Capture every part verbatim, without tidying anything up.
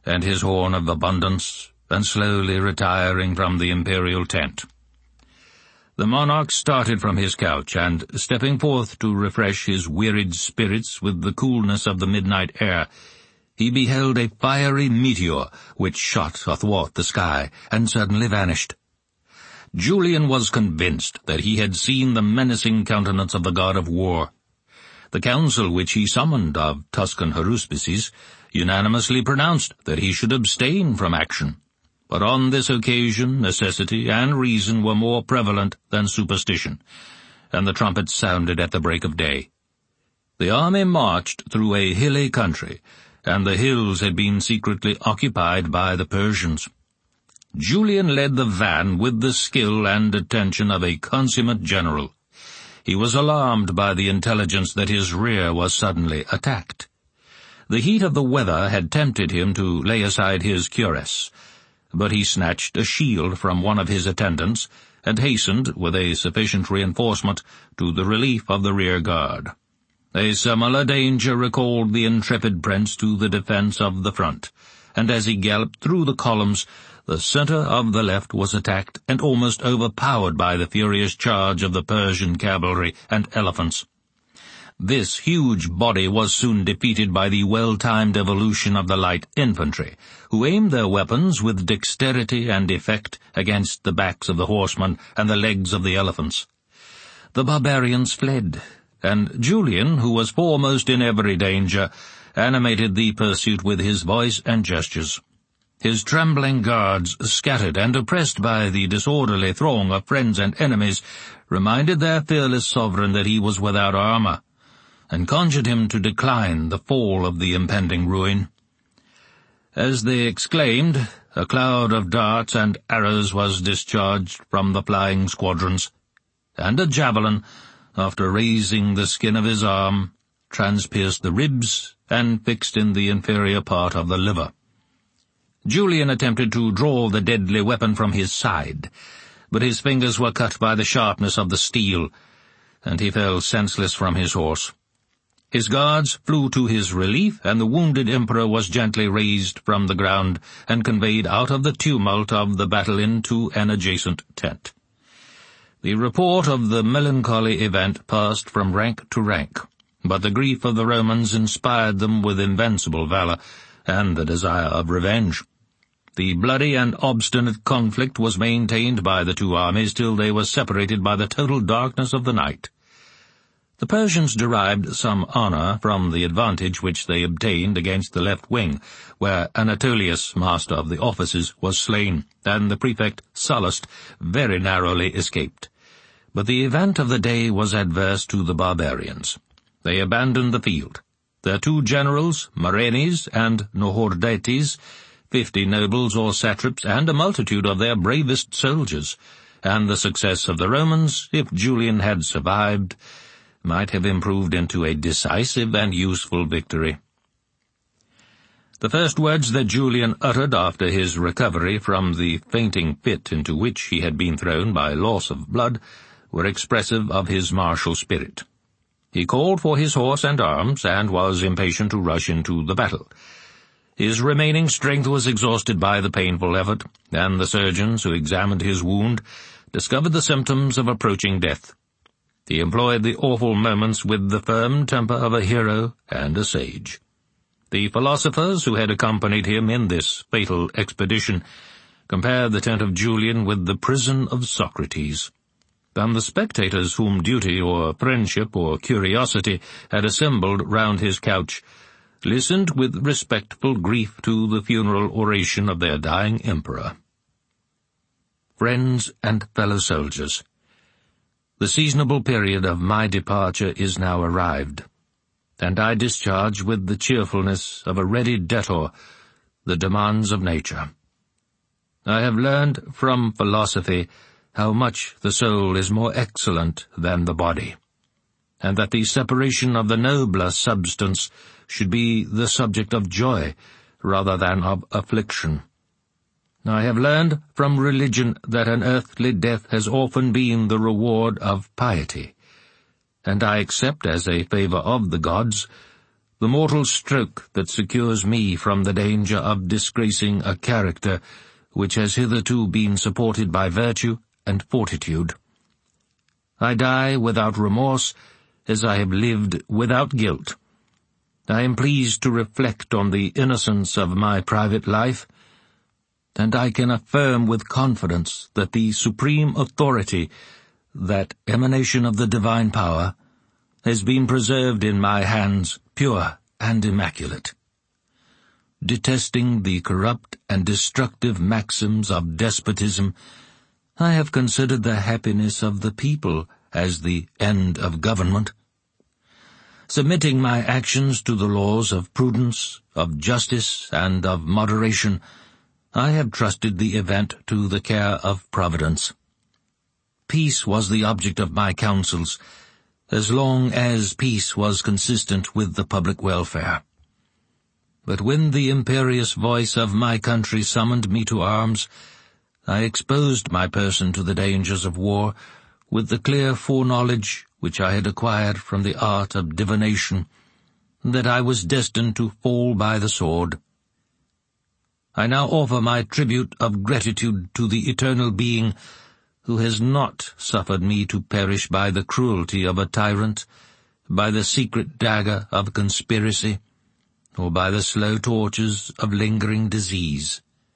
and his horn of abundance, and slowly retiring from the imperial tent. The monarch started from his couch, and, stepping forth to refresh his wearied spirits with the coolness of the midnight air, he beheld a fiery meteor which shot athwart the sky, and suddenly vanished. Julian was convinced that he had seen the menacing countenance of the god of war. The council which he summoned of Tuscan haruspices unanimously pronounced that he should abstain from action. But on this occasion necessity and reason were more prevalent than superstition, and the trumpets sounded at the break of day. The army marched through a hilly country, and the hills had been secretly occupied by the Persians. Julian led the van with the skill and attention of a consummate general. He was alarmed by the intelligence that his rear was suddenly attacked. The heat of the weather had tempted him to lay aside his cuirass, but he snatched a shield from one of his attendants, and hastened, with a sufficient reinforcement, to the relief of the rear guard. A similar danger recalled the intrepid prince to the defense of the front, and as he galloped through the columns, the center of the left was attacked and almost overpowered by the furious charge of the Persian cavalry and elephants. This huge body was soon defeated by the well-timed evolution of the light infantry, who aimed their weapons with dexterity and effect against the backs of the horsemen and the legs of the elephants. The barbarians fled, and Julian, who was foremost in every danger, animated the pursuit with his voice and gestures. His trembling guards, scattered and oppressed by the disorderly throng of friends and enemies, reminded their fearless sovereign that he was without armor, and conjured him to decline the fall of the impending ruin. As they exclaimed, a cloud of darts and arrows was discharged from the flying squadrons, and a javelin, after raising the skin of his arm, transpierced the ribs and fixed in the inferior part of the liver. Julian attempted to draw the deadly weapon from his side, but his fingers were cut by the sharpness of the steel, and he fell senseless from his horse. His guards flew to his relief, and the wounded emperor was gently raised from the ground and conveyed out of the tumult of the battle into an adjacent tent. The report of the melancholy event passed from rank to rank, but the grief of the Romans inspired them with invincible valor and the desire of revenge. The bloody and obstinate conflict was maintained by the two armies till they were separated by the total darkness of the night. The Persians derived some honor from the advantage which they obtained against the left wing, where Anatolius, master of the officers, was slain, and the prefect Sallust very narrowly escaped. But the event of the day was adverse to the barbarians. They abandoned the field. Their two generals, Marenes and Nohordates, fifty nobles or satraps, and a multitude of their bravest soldiers, and the success of the Romans, if Julian had survived, might have improved into a decisive and useful victory. The first words that Julian uttered after his recovery from the fainting fit into which he had been thrown by loss of blood were expressive of his martial spirit. He called for his horse and arms, and was impatient to rush into the battle. His remaining strength was exhausted by the painful effort, and the surgeons who examined his wound discovered the symptoms of approaching death. He employed the awful moments with the firm temper of a hero and a sage. The philosophers who had accompanied him in this fatal expedition compared the tent of Julian with the prison of Socrates, and the spectators whom duty or friendship or curiosity had assembled round his couch listened with respectful grief to the funeral oration of their dying emperor. Friends and fellow soldiers, the seasonable period of my departure is now arrived, and I discharge with the cheerfulness of a ready debtor the demands of nature. I have learned from philosophy how much the soul is more excellent than the body, and that the separation of the nobler substance should be the subject of joy rather than of affliction. I have learned from religion that an earthly death has often been the reward of piety, and I accept as a favor of the gods the mortal stroke that secures me from the danger of disgracing a character which has hitherto been supported by virtue and fortitude. I die without remorse, as I have lived without guilt. I am pleased to reflect on the innocence of my private life, and I can affirm with confidence that the supreme authority, that emanation of the divine power, has been preserved in my hands pure and immaculate. Detesting the corrupt and destructive maxims of despotism, I have considered the happiness of the people as the end of government. Submitting my actions to the laws of prudence, of justice, and of moderation, I have trusted the event to the care of Providence. Peace was the object of my counsels, as long as peace was consistent with the public welfare. But when the imperious voice of my country summoned me to arms, I exposed my person to the dangers of war with the clear foreknowledge which I had acquired from the art of divination, that I was destined to fall by the sword. I now offer my tribute of gratitude to the eternal being who has not suffered me to perish by the cruelty of a tyrant, by the secret dagger of conspiracy, or by the slow tortures of lingering disease.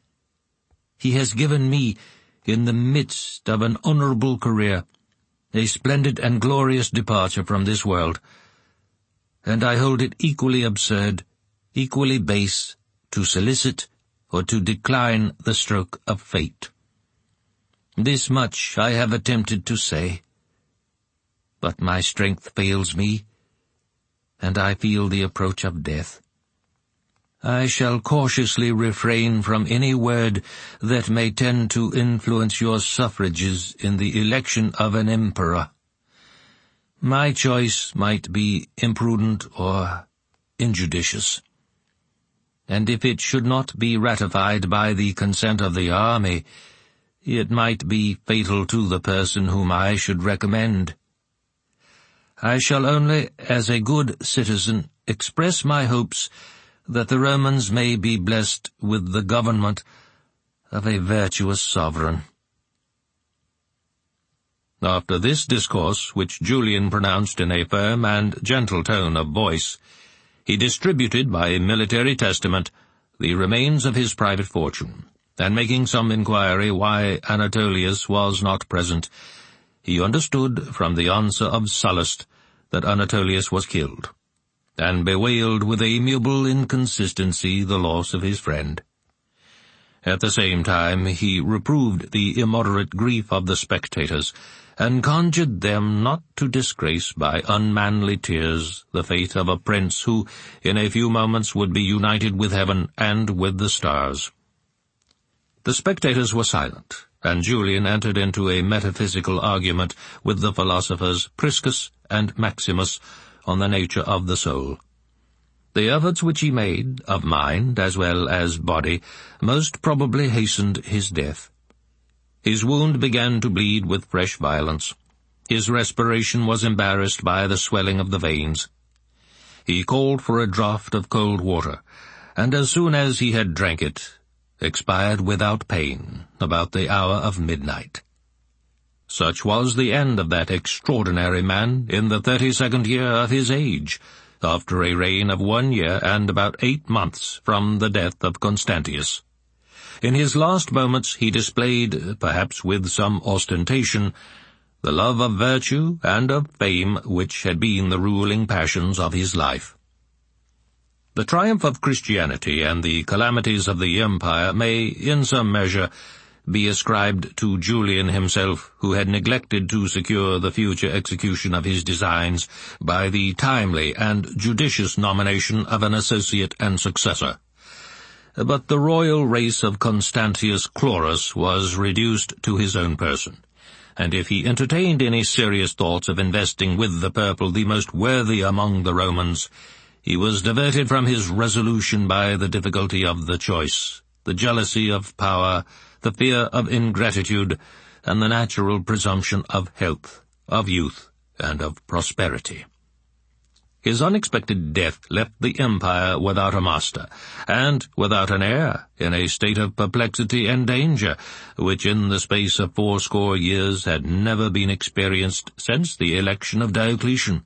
He has given me, in the midst of an honorable career, a splendid and glorious departure from this world, and I hold it equally absurd, equally base, to solicit or to decline the stroke of fate. This much I have attempted to say, but my strength fails me, and I feel the approach of death. I shall cautiously refrain from any word that may tend to influence your suffrages in the election of an emperor. My choice might be imprudent or injudicious, and if it should not be ratified by the consent of the army, it might be fatal to the person whom I should recommend. I shall only, as a good citizen, express my hopes that the Romans may be blessed with the government of a virtuous sovereign. After this discourse, which Julian pronounced in a firm and gentle tone of voice, he distributed by military testament the remains of his private fortune, and making some inquiry why Anatolius was not present, he understood from the answer of Sallust that Anatolius was killed, and bewailed with amiable inconsistency the loss of his friend. At the same time he reproved the immoderate grief of the spectators, and conjured them not to disgrace by unmanly tears the fate of a prince who in a few moments would be united with heaven and with the stars. The spectators were silent, and Julian entered into a metaphysical argument with the philosophers Priscus and Maximus on the nature of the soul. The efforts which he made, of mind as well as body, most probably hastened his death. His wound began to bleed with fresh violence. His respiration was embarrassed by the swelling of the veins. He called for a draught of cold water, and as soon as he had drank it, expired without pain, about the hour of midnight. Such was the end of that extraordinary man in the thirty-second year of his age, after a reign of one year and about eight months from the death of Constantius. In his last moments he displayed, perhaps with some ostentation, the love of virtue and of fame which had been the ruling passions of his life. The triumph of Christianity and the calamities of the empire may, in some measure, be ascribed to Julian himself, who had neglected to secure the future execution of his designs by the timely and judicious nomination of an associate and successor. But the royal race of Constantius Chlorus was reduced to his own person, and if he entertained any serious thoughts of investing with the purple the most worthy among the Romans, he was diverted from his resolution by the difficulty of the choice, the jealousy of power, the fear of ingratitude, and the natural presumption of health, of youth, and of prosperity. His unexpected death left the empire without a master, and without an heir, in a state of perplexity and danger, which in the space of fourscore years had never been experienced since the election of Diocletian.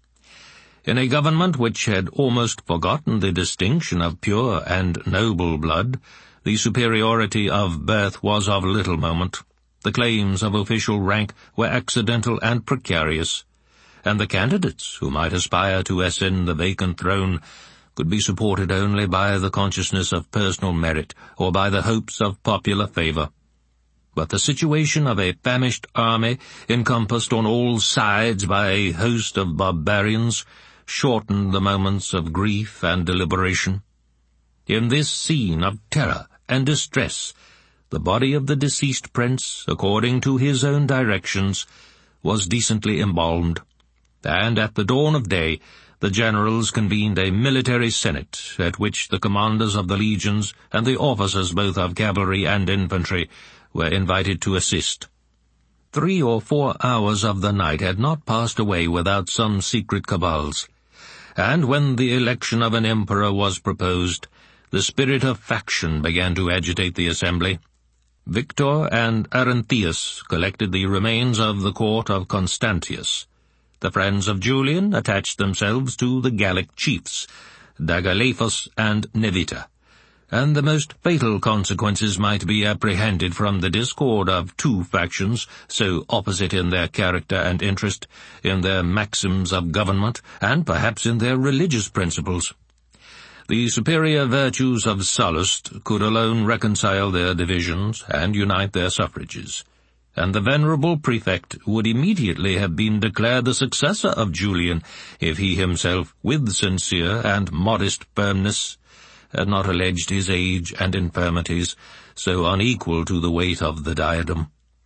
In a government which had almost forgotten the distinction of pure and noble blood, the superiority of birth was of little moment. The claims of official rank were accidental and precarious, and the candidates who might aspire to ascend the vacant throne could be supported only by the consciousness of personal merit or by the hopes of popular favor. But the situation of a famished army, encompassed on all sides by a host of barbarians, shortened the moments of grief and deliberation. In this scene of terror and distress, the body of the deceased prince, according to his own directions, was decently embalmed, and at the dawn of day the generals convened a military senate, at which the commanders of the legions and the officers both of cavalry and infantry were invited to assist. Three or four hours of the night had not passed away without some secret cabals, and when the election of an emperor was proposed, the spirit of faction began to agitate the assembly. Victor and Arinthius collected the remains of the court of Constantius. The friends of Julian attached themselves to the Gallic chiefs, Dagalaiphus and Nevita, and the most fatal consequences might be apprehended from the discord of two factions so opposite in their character and interest, in their maxims of government, and perhaps in their religious principles. The superior virtues of Sallust could alone reconcile their divisions and unite their suffrages, and the venerable prefect would immediately have been declared the successor of Julian if he himself, with sincere and modest firmness, had not alleged his age and infirmities, so unequal to the weight of the diadem.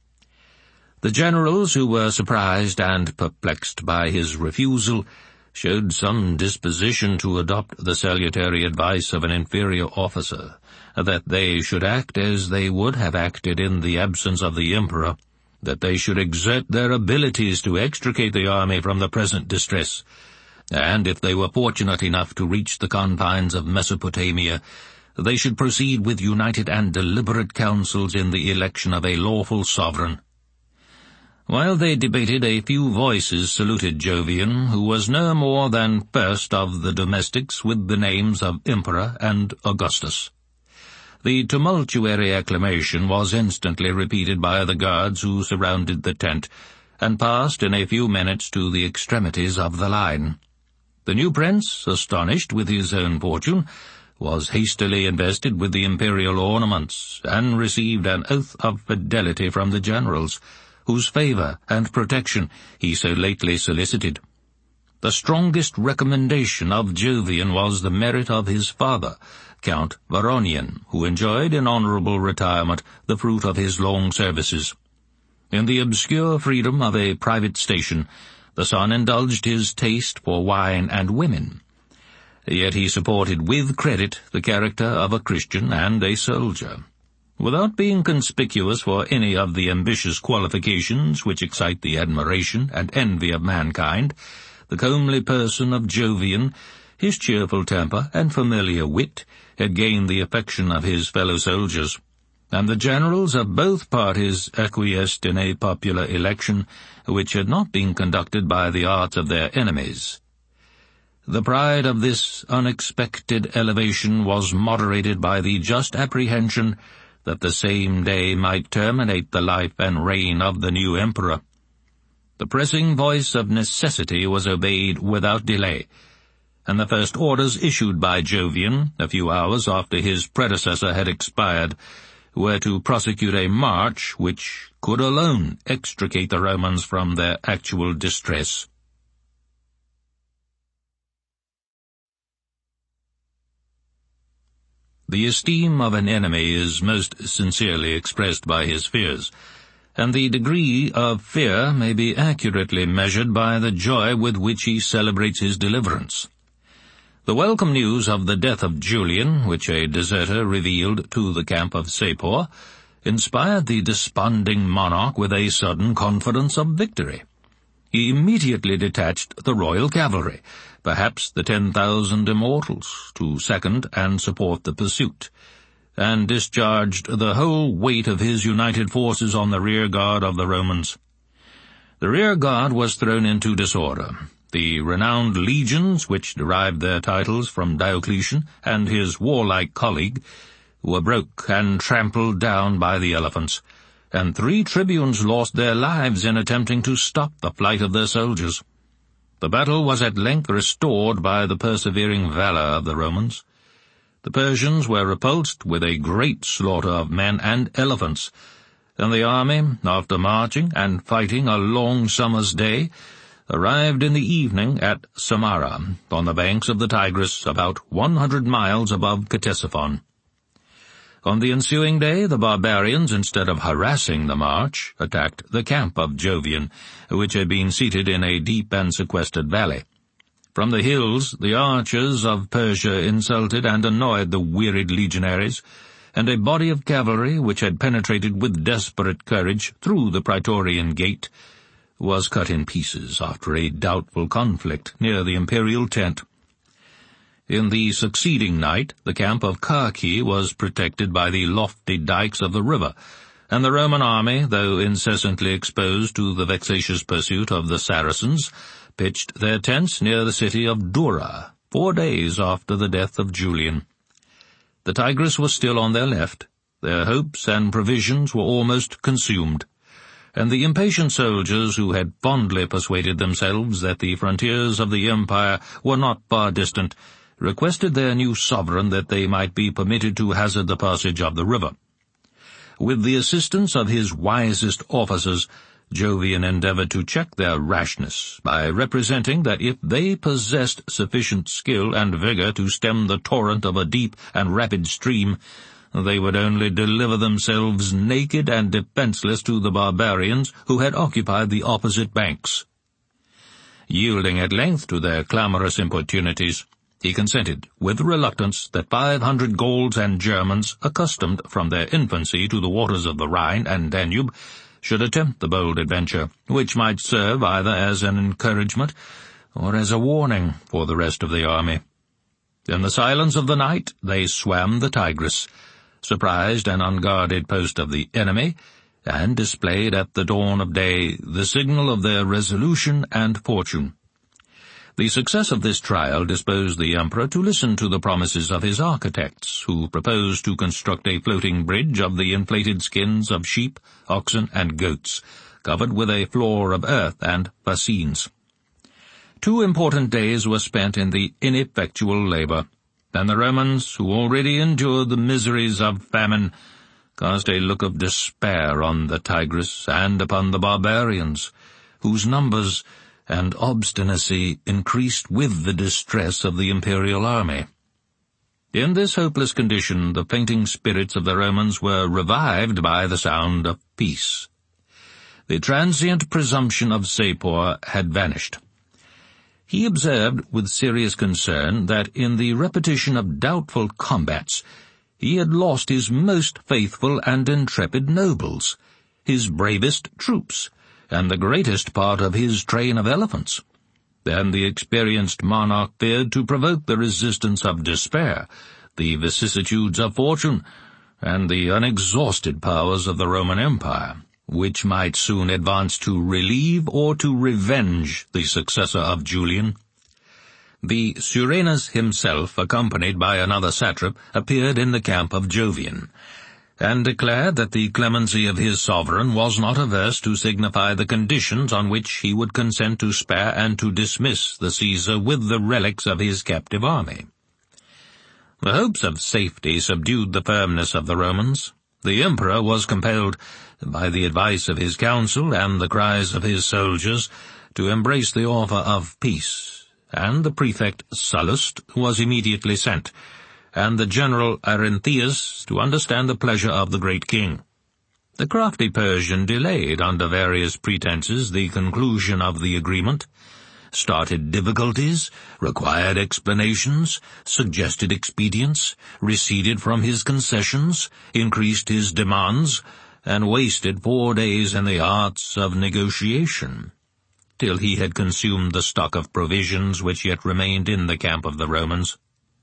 The generals, who were surprised and perplexed by his refusal, showed some disposition to adopt the salutary advice of an inferior officer, that they should act as they would have acted in the absence of the emperor, that they should exert their abilities to extricate the army from the present distress, and if they were fortunate enough to reach the confines of Mesopotamia, they should proceed with united and deliberate counsels in the election of a lawful sovereign. While they debated, a few voices saluted Jovian, who was no more than first of the domestics with the names of Emperor and Augustus. The tumultuary acclamation was instantly repeated by the guards who surrounded the tent, and passed in a few minutes to the extremities of the line. The new prince, astonished with his own fortune, was hastily invested with the imperial ornaments, and received an oath of fidelity from the generals, whose favour and protection he so lately solicited. The strongest recommendation of Jovian was the merit of his father, Count Varronian, who enjoyed in honourable retirement the fruit of his long services. In the obscure freedom of a private station, the son indulged his taste for wine and women. Yet he supported with credit the character of a Christian and a soldier. Without being conspicuous for any of the ambitious qualifications which excite the admiration and envy of mankind, the comely person of Jovian, his cheerful temper and familiar wit, had gained the affection of his fellow soldiers, and the generals of both parties acquiesced in a popular election which had not been conducted by the arts of their enemies. The pride of this unexpected elevation was moderated by the just apprehension that the same day might terminate the life and reign of the new emperor. The pressing voice of necessity was obeyed without delay, and the first orders issued by Jovian, a few hours after his predecessor had expired, were to prosecute a march which could alone extricate the Romans from their actual distress. The esteem of an enemy is most sincerely expressed by his fears, and the degree of fear may be accurately measured by the joy with which he celebrates his deliverance. The welcome news of the death of Julian, which a deserter revealed to the camp of Sapor, inspired the desponding monarch with a sudden confidence of victory. He immediately detached the royal cavalry, perhaps the ten thousand immortals, to second and support the pursuit, and discharged the whole weight of his united forces on the rear guard of the Romans. The rear guard was thrown into disorder. The renowned legions, which derived their titles from Diocletian and his warlike colleague, were broke and trampled down by the elephants, and three tribunes lost their lives in attempting to stop the flight of their soldiers. The battle was at length restored by the persevering valor of the Romans. The Persians were repulsed with a great slaughter of men and elephants, and the army, after marching and fighting a long summer's day, arrived in the evening at Samara, on the banks of the Tigris, about one hundred miles above Ctesiphon. On the ensuing day, the barbarians, instead of harassing the march, attacked the camp of Jovian, which had been seated in a deep and sequestered valley. From the hills, the archers of Persia insulted and annoyed the wearied legionaries, and a body of cavalry, which had penetrated with desperate courage through the Praetorian Gate, was cut in pieces after a doubtful conflict near the imperial tent. In the succeeding night, the camp of Carci was protected by the lofty dikes of the river, and the Roman army, though incessantly exposed to the vexatious pursuit of the Saracens, pitched their tents near the city of Dura, four days after the death of Julian. The Tigris was still on their left, their hopes and provisions were almost consumed, and the impatient soldiers, who had fondly persuaded themselves that the frontiers of the empire were not far distant, requested their new sovereign that they might be permitted to hazard the passage of the river. With the assistance of his wisest officers, Jovian endeavored to check their rashness by representing that if they possessed sufficient skill and vigor to stem the torrent of a deep and rapid stream, they would only deliver themselves naked and defenseless to the barbarians who had occupied the opposite banks. Yielding at length to their clamorous importunities, he consented, with reluctance, that five hundred Gauls and Germans, accustomed from their infancy to the waters of the Rhine and Danube, should attempt the bold adventure, which might serve either as an encouragement or as a warning for the rest of the army. In the silence of the night they swam the Tigris, surprised an unguarded post of the enemy, and displayed at the dawn of day the signal of their resolution and fortune. The success of this trial disposed the emperor to listen to the promises of his architects, who proposed to construct a floating bridge of the inflated skins of sheep, oxen, and goats, covered with a floor of earth and fascines. Two important days were spent in the ineffectual labor, and the Romans, who already endured the miseries of famine, cast a look of despair on the Tigris and upon the barbarians, whose numbers and obstinacy increased with the distress of the imperial army. In this hopeless condition, the fainting spirits of the Romans were revived by the sound of peace. The transient presumption of Sapor had vanished. He observed with serious concern that in the repetition of doubtful combats he had lost his most faithful and intrepid nobles, his bravest troops, and the greatest part of his train of elephants. Then the experienced monarch feared to provoke the resistance of despair, the vicissitudes of fortune, and the unexhausted powers of the Roman Empire, which might soon advance to relieve or to revenge the successor of Julian. The Surenus himself, accompanied by another satrap, appeared in the camp of Jovian, and declared that the clemency of his sovereign was not averse to signify the conditions on which he would consent to spare and to dismiss the Caesar with the relics of his captive army. The hopes of safety subdued the firmness of the Romans. The emperor was compelled, by the advice of his council and the cries of his soldiers, to embrace the offer of peace, and the prefect Sallust was immediately sent, and the general Arinthius to understand the pleasure of the great king. The crafty Persian delayed under various pretenses the conclusion of the agreement, started difficulties, required explanations, suggested expedients, receded from his concessions, increased his demands, and wasted four days in the arts of negotiation. till he had consumed the stock of provisions which yet remained in the camp of the Romans.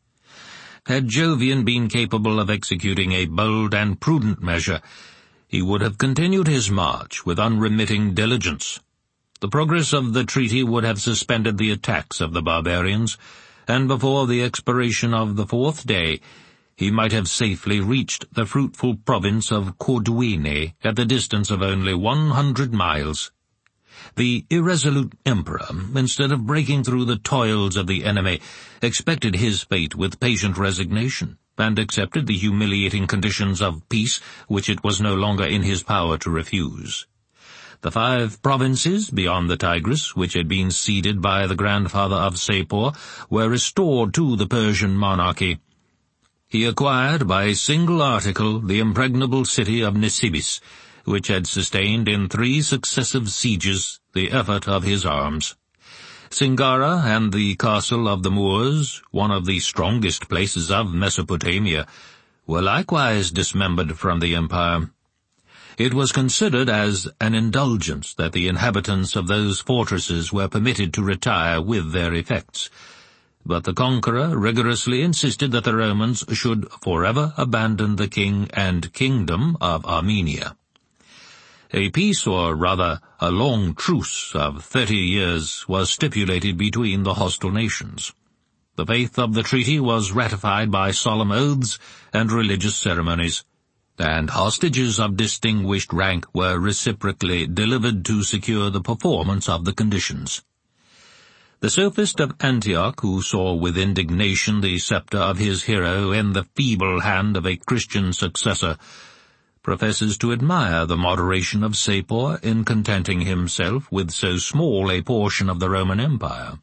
Had Jovian been capable of executing a bold and prudent measure, he would have continued his march with unremitting diligence. The progress of the treaty would have suspended the attacks of the barbarians, and before the expiration of the fourth day, he might have safely reached the fruitful province of Corduene at the distance of only one hundred miles. The irresolute emperor, instead of breaking through the toils of the enemy, expected his fate with patient resignation, and accepted the humiliating conditions of peace which it was no longer in his power to refuse. The five provinces beyond the Tigris, which had been ceded by the grandfather of Sapor, were restored to the Persian monarchy. He acquired by a single article the impregnable city of Nisibis, which had sustained in three successive sieges the effort of his arms. Singara and the castle of the Moors, one of the strongest places of Mesopotamia, were likewise dismembered from the empire. It was considered as an indulgence that the inhabitants of those fortresses were permitted to retire with their effects, but the conqueror rigorously insisted that the Romans should forever abandon the king and kingdom of Armenia. A peace, or rather a long truce of thirty years, was stipulated between the hostile nations. The faith of the treaty was ratified by solemn oaths and religious ceremonies, and hostages of distinguished rank were reciprocally delivered to secure the performance of the conditions. The sophist of Antioch, who saw with indignation the scepter of his hero in the feeble hand of a Christian successor, professes to admire the moderation of Sapor in contenting himself with so small a portion of the Roman Empire.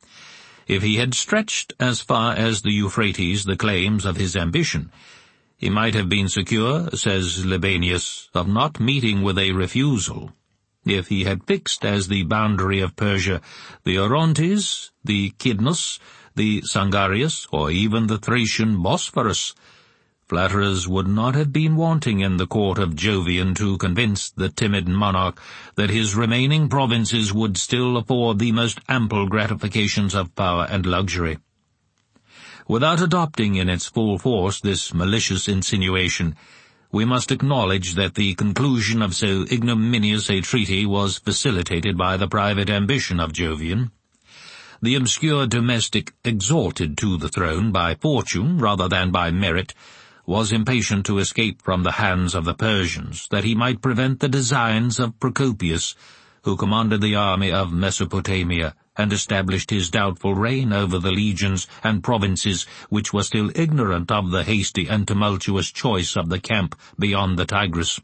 If he had stretched as far as the Euphrates the claims of his ambition, he might have been secure, says Libanius, of not meeting with a refusal. If he had fixed as the boundary of Persia the Orontes, the Kidnos, the Sangarius, or even the Thracian Bosphorus, flatterers would not have been wanting in the court of Jovian to convince the timid monarch that his remaining provinces would still afford the most ample gratifications of power and luxury. Without adopting in its full force this malicious insinuation, we must acknowledge that the conclusion of so ignominious a treaty was facilitated by the private ambition of Jovian. The obscure domestic, exalted to the throne by fortune rather than by merit, was impatient to escape from the hands of the Persians, that he might prevent the designs of Procopius, who commanded the army of Mesopotamia, and established his doubtful reign over the legions and provinces which were still ignorant of the hasty and tumultuous choice of the camp beyond the Tigris.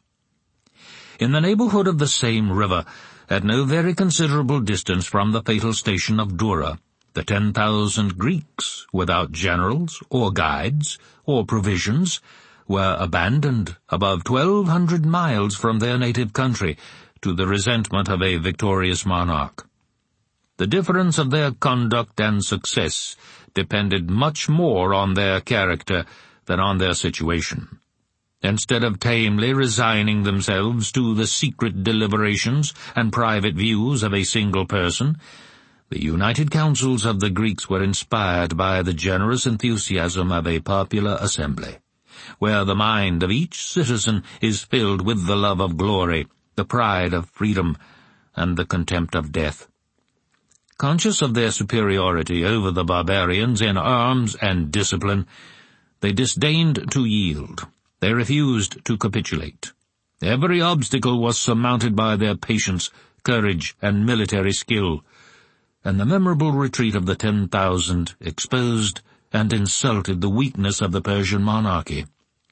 In the neighborhood of the same river, at no very considerable distance from the fatal station of Dura, the ten thousand Greeks, without generals or guides or provisions, were abandoned above twelve hundred miles from their native country to the resentment of a victorious monarch. The difference of their conduct and success depended much more on their character than on their situation. Instead of tamely resigning themselves to the secret deliberations and private views of a single person, the united counsels of the Greeks were inspired by the generous enthusiasm of a popular assembly, where the mind of each citizen is filled with the love of glory, the pride of freedom, and the contempt of death. Conscious of their superiority over the barbarians in arms and discipline, they disdained to yield. They refused to capitulate. Every obstacle was surmounted by their patience, courage, and military skill, and the memorable retreat of the ten thousand exposed and insulted the weakness of the Persian monarchy.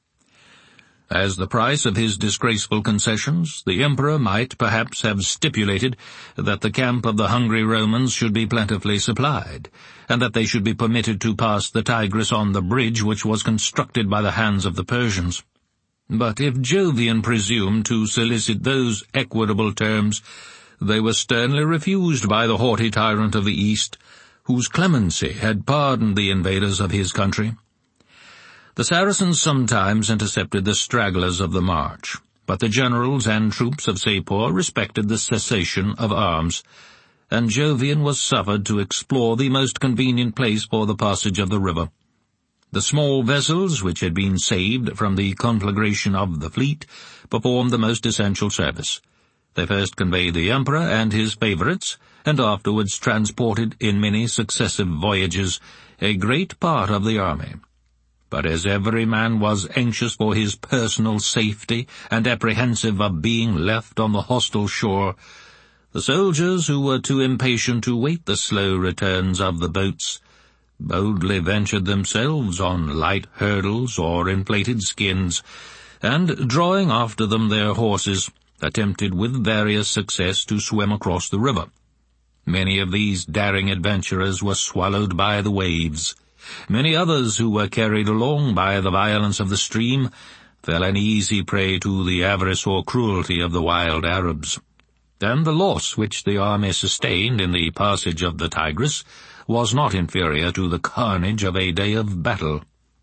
As the price of his disgraceful concessions, the emperor might perhaps have stipulated that the camp of the hungry Romans should be plentifully supplied, and that they should be permitted to pass the Tigris on the bridge which was constructed by the hands of the Persians. But if Jovian presumed to solicit those equitable terms, they were sternly refused by the haughty tyrant of the East, whose clemency had pardoned the invaders of his country. The Saracens sometimes intercepted the stragglers of the march, but the generals and troops of Sapor respected the cessation of arms, and Jovian was suffered to explore the most convenient place for the passage of the river. The small vessels, which had been saved from the conflagration of the fleet, performed the most essential service. They first conveyed the emperor and his favourites, and afterwards transported in many successive voyages a great part of the army. But as every man was anxious for his personal safety and apprehensive of being left on the hostile shore, the soldiers, who were too impatient to wait the slow returns of the boats, boldly ventured themselves on light hurdles or inflated skins, and, drawing after them their horses, attempted with various success to swim across the river. Many of these daring adventurers were swallowed by the waves. Many others, who were carried along by the violence of the stream, fell an easy prey to the avarice or cruelty of the wild Arabs. And the loss which the army sustained in the passage of the Tigris was not inferior to the carnage of a day of battle.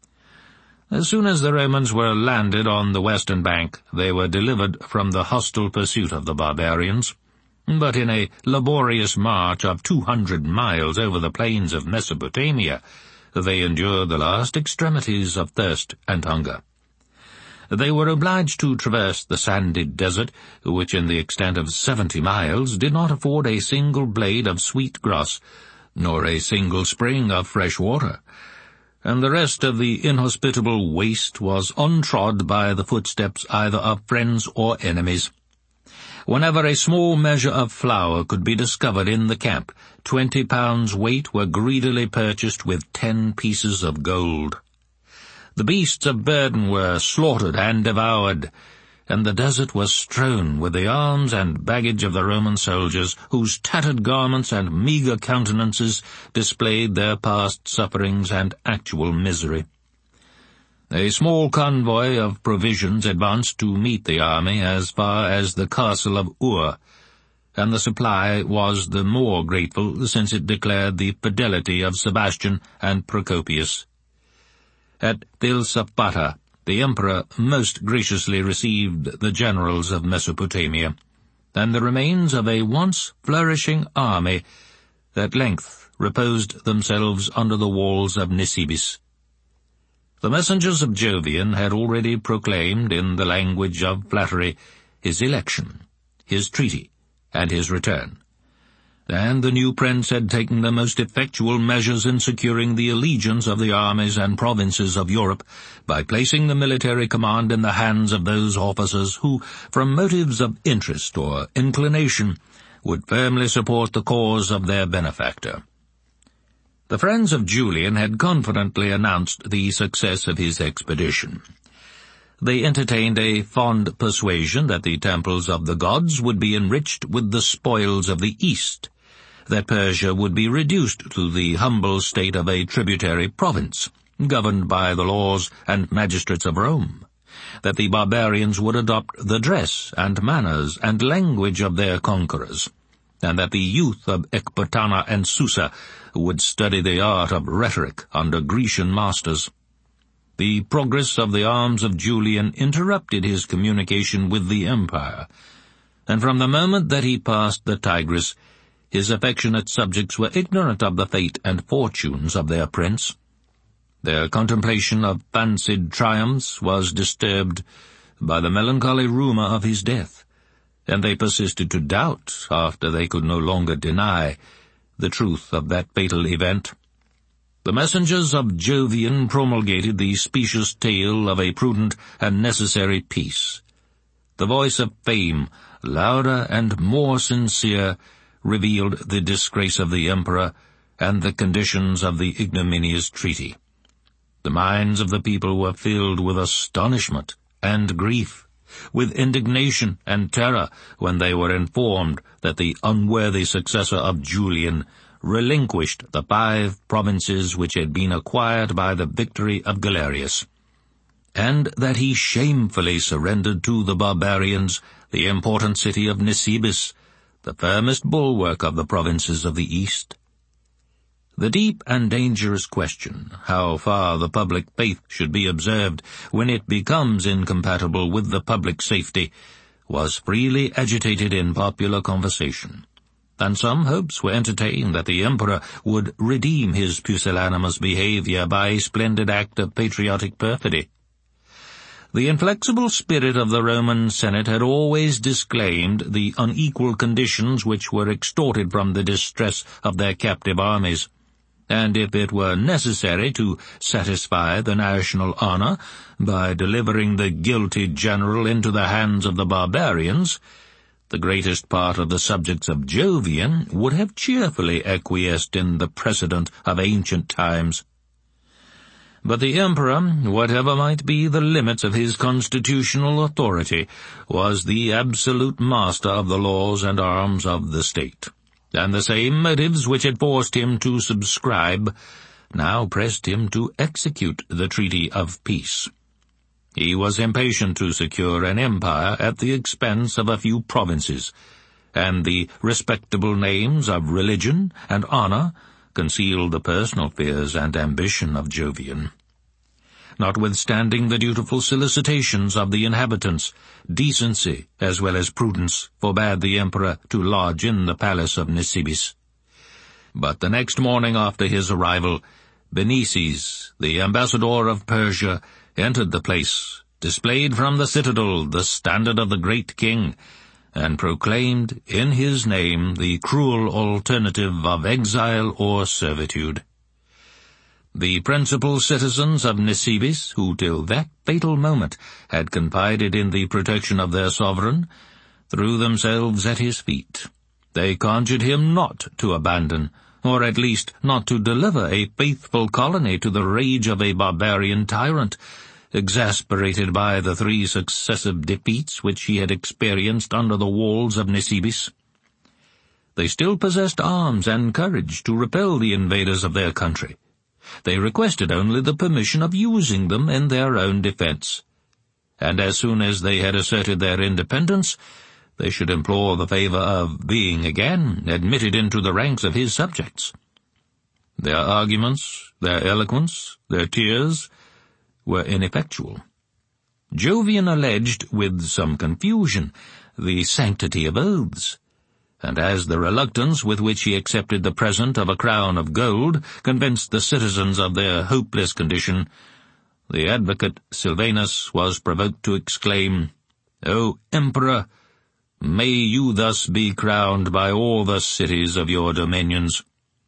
As soon as the Romans were landed on the western bank, they were delivered from the hostile pursuit of the barbarians. But in a laborious march of two hundred miles over the plains of Mesopotamia, they endured the last extremities of thirst and hunger. They were obliged to traverse the sandy desert, which in the extent of seventy miles did not afford a single blade of sweet grass, nor a single spring of fresh water, and the rest of the inhospitable waste was untrod by the footsteps either of friends or enemies. Whenever a small measure of flour could be discovered in the camp, twenty pounds weight were greedily purchased with ten pieces of gold. The beasts of burden were slaughtered and devoured, and the desert was strewn with the arms and baggage of the Roman soldiers, whose tattered garments and meagre countenances displayed their past sufferings and actual misery. A small convoy of provisions advanced to meet the army as far as the castle of Ur, and the supply was the more grateful since it declared the fidelity of Sebastian and Procopius. At Thilsapata, the emperor most graciously received the generals of Mesopotamia, and the remains of a once flourishing army at length reposed themselves under the walls of Nisibis. The messengers of Jovian had already proclaimed, in the language of flattery, his election, his treaty, and his return. And the new prince had taken the most effectual measures in securing the allegiance of the armies and provinces of Europe by placing the military command in the hands of those officers who, from motives of interest or inclination, would firmly support the cause of their benefactor. The friends of Julian had confidently announced the success of his expedition. They entertained a fond persuasion that the temples of the gods would be enriched with the spoils of the East, that Persia would be reduced to the humble state of a tributary province, governed by the laws and magistrates of Rome, that the barbarians would adopt the dress and manners and language of their conquerors, and that the youth of Ecbatana and Susa would study the art of rhetoric under Grecian masters. The progress of the arms of Julian interrupted his communication with the empire, and from the moment that he passed the Tigris, his affectionate subjects were ignorant of the fate and fortunes of their prince. Their contemplation of fancied triumphs was disturbed by the melancholy rumour of his death, and they persisted to doubt, after they could no longer deny, the truth of that fatal event. The messengers of Jovian promulgated the specious tale of a prudent and necessary peace. The voice of fame, louder and more sincere, revealed the disgrace of the emperor and the conditions of the ignominious treaty. The minds of the people were filled with astonishment and grief, with indignation and terror when they were informed that the unworthy successor of Julian relinquished the five provinces which had been acquired by the victory of Galerius, and that he shamefully surrendered to the barbarians the important city of Nisibis, the firmest bulwark of the provinces of the East. The deep and dangerous question, how far the public faith should be observed when it becomes incompatible with the public safety, was freely agitated in popular conversation. and some hopes were entertained that the emperor would redeem his pusillanimous behavior by a splendid act of patriotic perfidy. The inflexible spirit of the Roman Senate had always disclaimed the unequal conditions which were extorted from the distress of their captive armies, and if it were necessary to satisfy the national honor by delivering the guilty general into the hands of the barbarians, the greatest part of the subjects of Jovian would have cheerfully acquiesced in the precedent of ancient times. But the emperor, whatever might be the limits of his constitutional authority, was the absolute master of the laws and arms of the state, and the same motives which had forced him to subscribe now pressed him to execute the treaty of peace. He was impatient to secure an empire at the expense of a few provinces, and the respectable names of religion and honor concealed the personal fears and ambition of Jovian. Notwithstanding the dutiful solicitations of the inhabitants, decency as well as prudence forbade the emperor to lodge in the palace of Nisibis. But the next morning after his arrival, Benices, the ambassador of Persia, entered the place, displayed from the citadel the standard of the great king, and proclaimed in his name the cruel alternative of exile or servitude. The principal citizens of Nisibis, who till that fatal moment had confided in the protection of their sovereign, threw themselves at his feet. They conjured him not to abandon, or at least not to deliver a faithful colony to the rage of a barbarian tyrant, exasperated by the three successive defeats which he had experienced under the walls of Nisibis. They still possessed arms and courage to repel the invaders of their country. They requested only the permission of using them in their own defense, and as soon as they had asserted their independence, they should implore the favor of being again admitted into the ranks of his subjects. Their arguments, their eloquence, their tears were ineffectual. Jovian alleged, with some confusion, the sanctity of oaths, and as the reluctance with which he accepted the present of a crown of gold convinced the citizens of their hopeless condition, the advocate Silvanus was provoked to exclaim, "O Emperor, may you thus be crowned by all the cities of your dominions."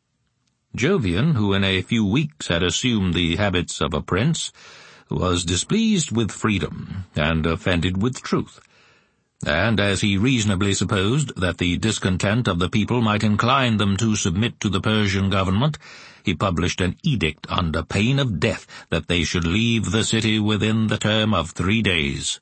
Jovian, who in a few weeks had assumed the habits of a prince, was displeased with freedom and offended with truth, and as he reasonably supposed that the discontent of the people might incline them to submit to the Persian government, he published an edict under pain of death that they should leave the city within the term of three days.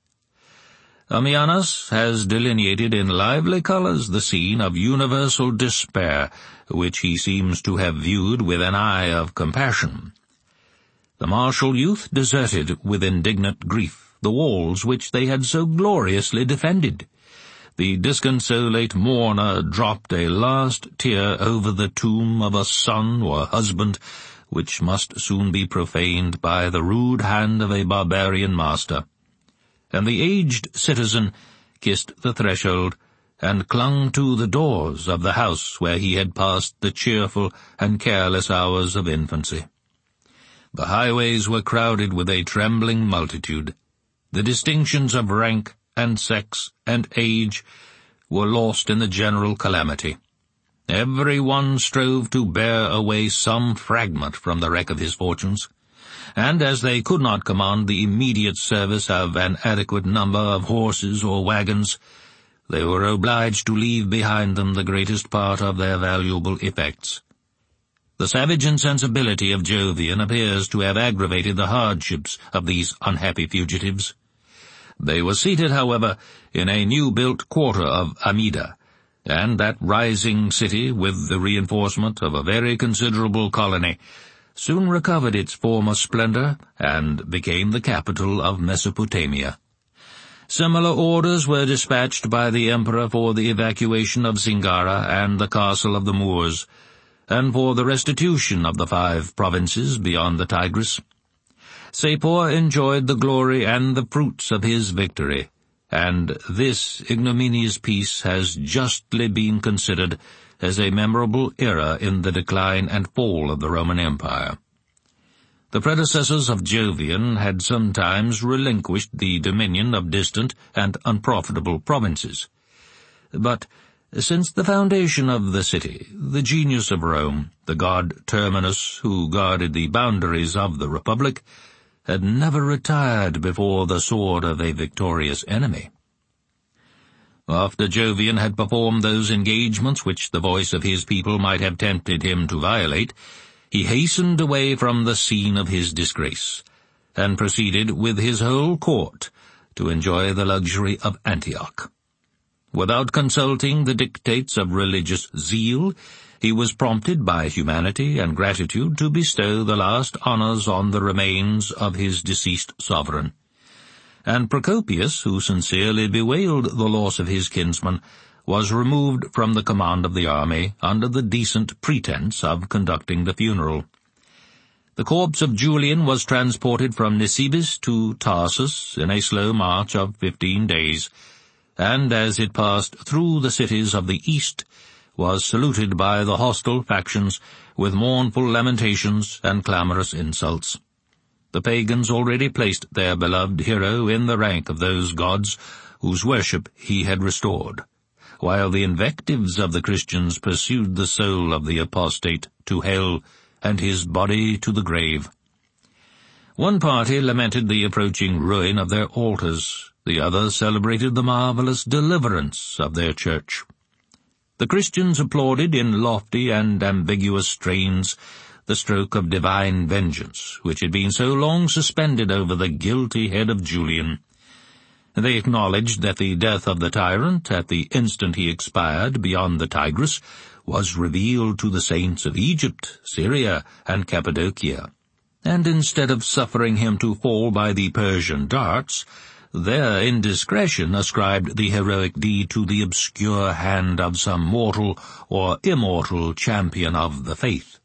Ammianus has delineated in lively colors the scene of universal despair, which he seems to have viewed with an eye of compassion. The martial youth deserted with indignant grief the walls which they had so gloriously defended. The disconsolate mourner dropped a last tear over the tomb of a son or husband, which must soon be profaned by the rude hand of a barbarian master. And the aged citizen kissed the threshold and clung to the doors of the house where he had passed the cheerful and careless hours of infancy. The highways were crowded with a trembling multitude. The distinctions of rank and sex and age were lost in the general calamity. Every one strove to bear away some fragment from the wreck of his fortunes, and as they could not command the immediate service of an adequate number of horses or wagons, they were obliged to leave behind them the greatest part of their valuable effects. The savage insensibility of Jovian appears to have aggravated the hardships of these unhappy fugitives. They were seated, however, in a new-built quarter of Amida, and that rising city, with the reinforcement of a very considerable colony, soon recovered its former splendor and became the capital of Mesopotamia. Similar orders were dispatched by the emperor for the evacuation of Singara and the castle of the Moors, and for the restitution of the five provinces beyond the Tigris. Sapor enjoyed the glory and the fruits of his victory, and this ignominious peace has justly been considered as a memorable era in the decline and fall of the Roman Empire. The predecessors of Jovian had sometimes relinquished the dominion of distant and unprofitable provinces. But since the foundation of the city, the genius of Rome, the god Terminus, who guarded the boundaries of the Republic, had never retired before the sword of a victorious enemy. After Jovian had performed those engagements which the voice of his people might have tempted him to violate, he hastened away from the scene of his disgrace, and proceeded with his whole court to enjoy the luxury of Antioch. Without consulting the dictates of religious zeal, he was prompted by humanity and gratitude to bestow the last honors on the remains of his deceased sovereign. And Procopius, who sincerely bewailed the loss of his kinsman, was removed from the command of the army under the decent pretense of conducting the funeral. The corpse of Julian was transported from Nisibis to Tarsus in a slow march of fifteen days, and as it passed through the cities of the east, was saluted by the hostile factions with mournful lamentations and clamorous insults. The pagans already placed their beloved hero in the rank of those gods whose worship he had restored, while the invectives of the Christians pursued the soul of the apostate to hell and his body to the grave. One party lamented the approaching ruin of their altars, the other celebrated the marvelous deliverance of their church. The Christians applauded in lofty and ambiguous strains the stroke of divine vengeance, which had been so long suspended over the guilty head of Julian. They acknowledged that the death of the tyrant, at the instant he expired beyond the Tigris, was revealed to the saints of Egypt, Syria, and Cappadocia, and instead of suffering him to fall by the Persian darts, their indiscretion ascribed the heroic deed to the obscure hand of some mortal or immortal champion of the faith.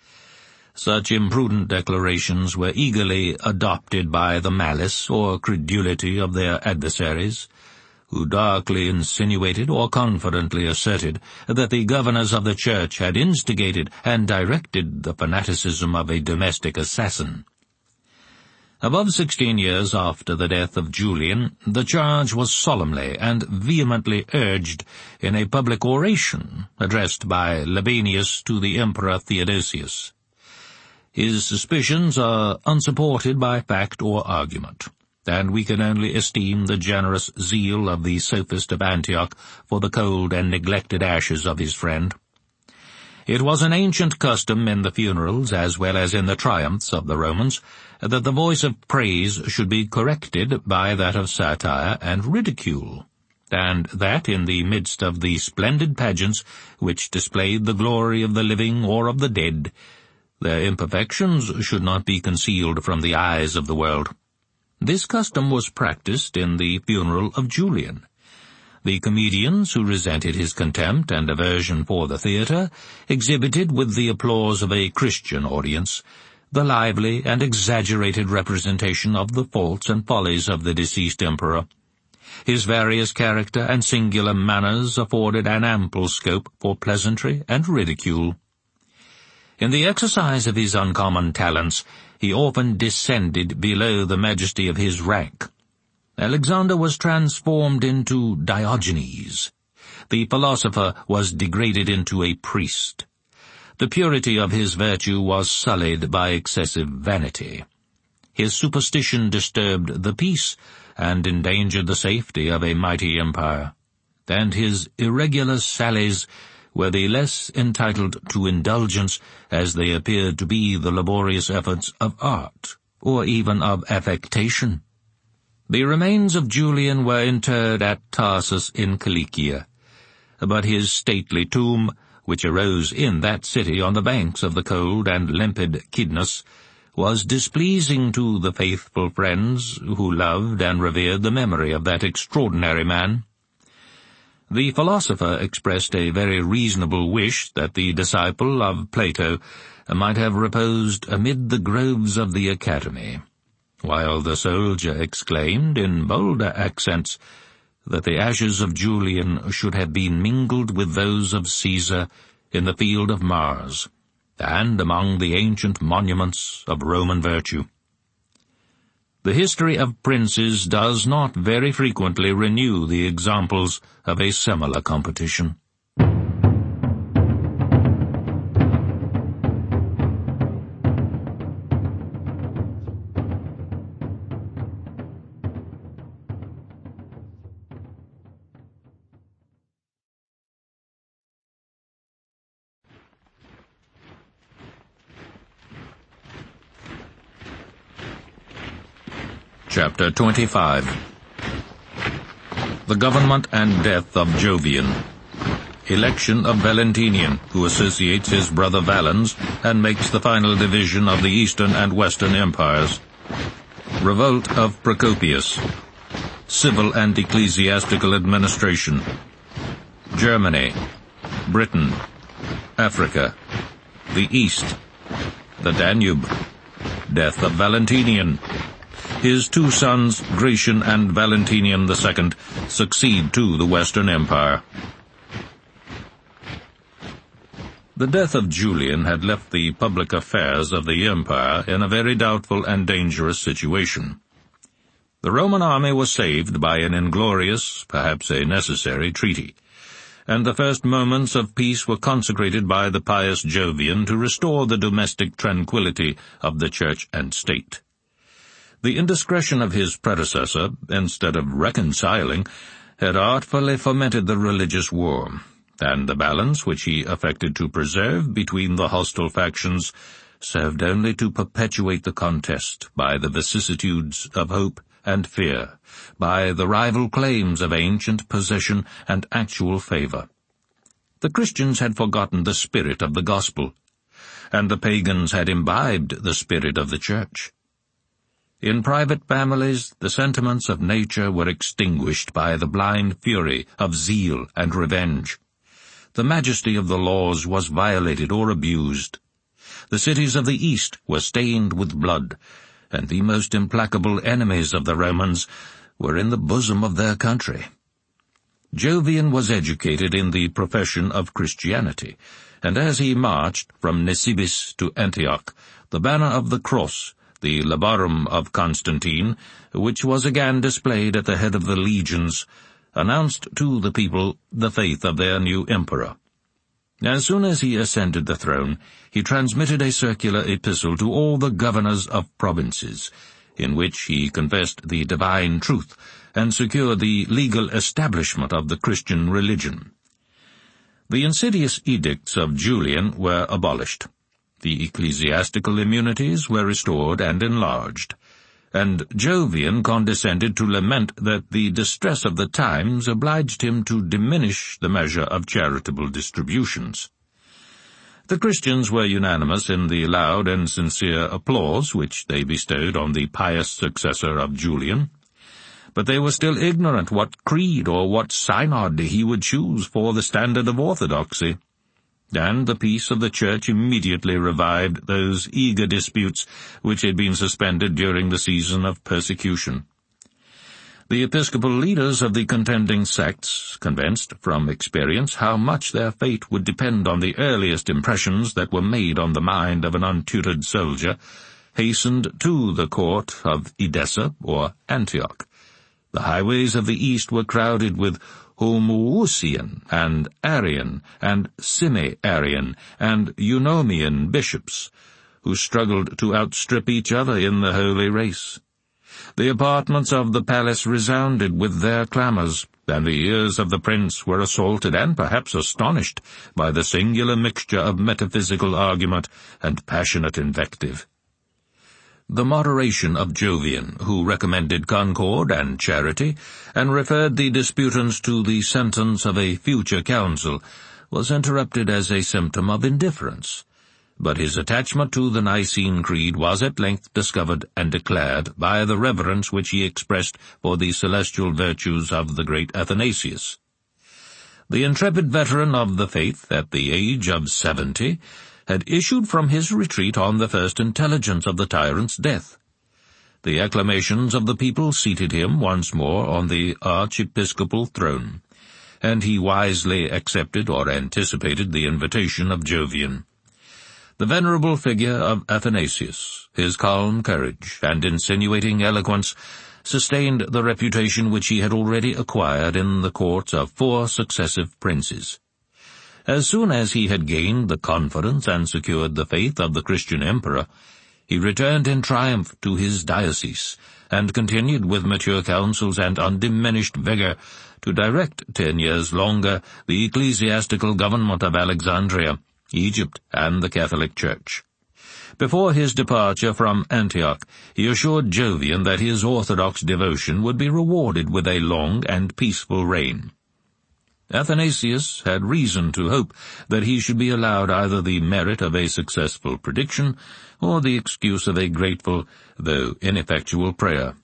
Such imprudent declarations were eagerly adopted by the malice or credulity of their adversaries, who darkly insinuated or confidently asserted that the governors of the church had instigated and directed the fanaticism of a domestic assassin. Above sixteen years after the death of Julian, the charge was solemnly and vehemently urged in a public oration addressed by Libanius to the Emperor Theodosius. His suspicions are unsupported by fact or argument, and we can only esteem the generous zeal of the sophist of Antioch for the cold and neglected ashes of his friend. It was an ancient custom in the funerals, as well as in the triumphs of the Romans, that the voice of praise should be corrected by that of satire and ridicule, and that in the midst of the splendid pageants which displayed the glory of the living or of the dead, their imperfections should not be concealed from the eyes of the world. This custom was practiced in the funeral of Julian. The comedians who resented his contempt and aversion for the theatre exhibited with the applause of a Christian audience the lively and exaggerated representation of the faults and follies of the deceased emperor. His various character and singular manners afforded an ample scope for pleasantry and ridicule. In the exercise of his uncommon talents, he often descended below the majesty of his rank. Alexander was transformed into Diogenes. The philosopher was degraded into a priest. The purity of his virtue was sullied by excessive vanity. His superstition disturbed the peace and endangered the safety of a mighty empire, and his irregular sallies were the less entitled to indulgence as they appeared to be the laborious efforts of art, or even of affectation. The remains of Julian were interred at Tarsus in Cilicia, but his stately tomb, which arose in that city on the banks of the cold and limpid Cydnus, was displeasing to the faithful friends who loved and revered the memory of that extraordinary man. The philosopher expressed a very reasonable wish that the disciple of Plato might have reposed amid the groves of the Academy, while the soldier exclaimed in bolder accents that the ashes of Julian should have been mingled with those of Caesar in the field of Mars, and among the ancient monuments of Roman virtue. The history of princes does not very frequently renew the examples of a similar competition. Chapter twenty-five. The government and death of Jovian. Election of Valentinian, who associates his brother Valens and makes the final division of the Eastern and Western empires. Revolt of Procopius. Civil and ecclesiastical administration. Germany. Britain. Africa. The East. The Danube. Death of Valentinian. His two sons, Gratian and Valentinian the Second, succeed to the Western Empire. The death of Julian had left the public affairs of the empire in a very doubtful and dangerous situation. The Roman army was saved by an inglorious, perhaps a necessary, treaty, and the first moments of peace were consecrated by the pious Jovian to restore the domestic tranquility of the church and state. The indiscretion of his predecessor, instead of reconciling, had artfully fomented the religious war, and the balance which he affected to preserve between the hostile factions served only to perpetuate the contest by the vicissitudes of hope and fear, by the rival claims of ancient possession and actual favor. The Christians had forgotten the spirit of the gospel, and the pagans had imbibed the spirit of the church. In private families, the sentiments of nature were extinguished by the blind fury of zeal and revenge. The majesty of the laws was violated or abused. The cities of the East were stained with blood, and the most implacable enemies of the Romans were in the bosom of their country. Jovian was educated in the profession of Christianity, and as he marched from Nisibis to Antioch, the banner of the cross, the labarum of Constantine, which was again displayed at the head of the legions, announced to the people the faith of their new emperor. As soon as he ascended the throne, he transmitted a circular epistle to all the governors of provinces, in which he confessed the divine truth and secured the legal establishment of the Christian religion. The insidious edicts of Julian were abolished. The ecclesiastical immunities were restored and enlarged, and Jovian condescended to lament that the distress of the times obliged him to diminish the measure of charitable distributions. The Christians were unanimous in the loud and sincere applause which they bestowed on the pious successor of Julian, but they were still ignorant what creed or what synod he would choose for the standard of orthodoxy. And the peace of the church immediately revived those eager disputes which had been suspended during the season of persecution. The episcopal leaders of the contending sects, convinced from experience how much their fate would depend on the earliest impressions that were made on the mind of an untutored soldier, hastened to the court of Edessa or Antioch. The highways of the east were crowded with Homoousian and Arian and Semi-Arian and Eunomian bishops, who struggled to outstrip each other in the holy race. The apartments of the palace resounded with their clamours, and the ears of the prince were assaulted and perhaps astonished by the singular mixture of metaphysical argument and passionate invective. The moderation of Jovian, who recommended concord and charity, and referred the disputants to the sentence of a future council, was interrupted as a symptom of indifference. But his attachment to the Nicene Creed was at length discovered and declared by the reverence which he expressed for the celestial virtues of the great Athanasius. The intrepid veteran of the faith, at the age of seventy, had issued from his retreat on the first intelligence of the tyrant's death. The acclamations of the people seated him once more on the archiepiscopal throne, and he wisely accepted or anticipated the invitation of Jovian. The venerable figure of Athanasius, his calm courage and insinuating eloquence, sustained the reputation which he had already acquired in the courts of four successive princes. As soon as he had gained the confidence and secured the faith of the Christian emperor, he returned in triumph to his diocese, and continued with mature counsels and undiminished vigor to direct ten years longer the ecclesiastical government of Alexandria, Egypt, and the Catholic Church. Before his departure from Antioch, he assured Jovian that his orthodox devotion would be rewarded with a long and peaceful reign. Athanasius had reason to hope that he should be allowed either the merit of a successful prediction or the excuse of a grateful, though ineffectual, prayer.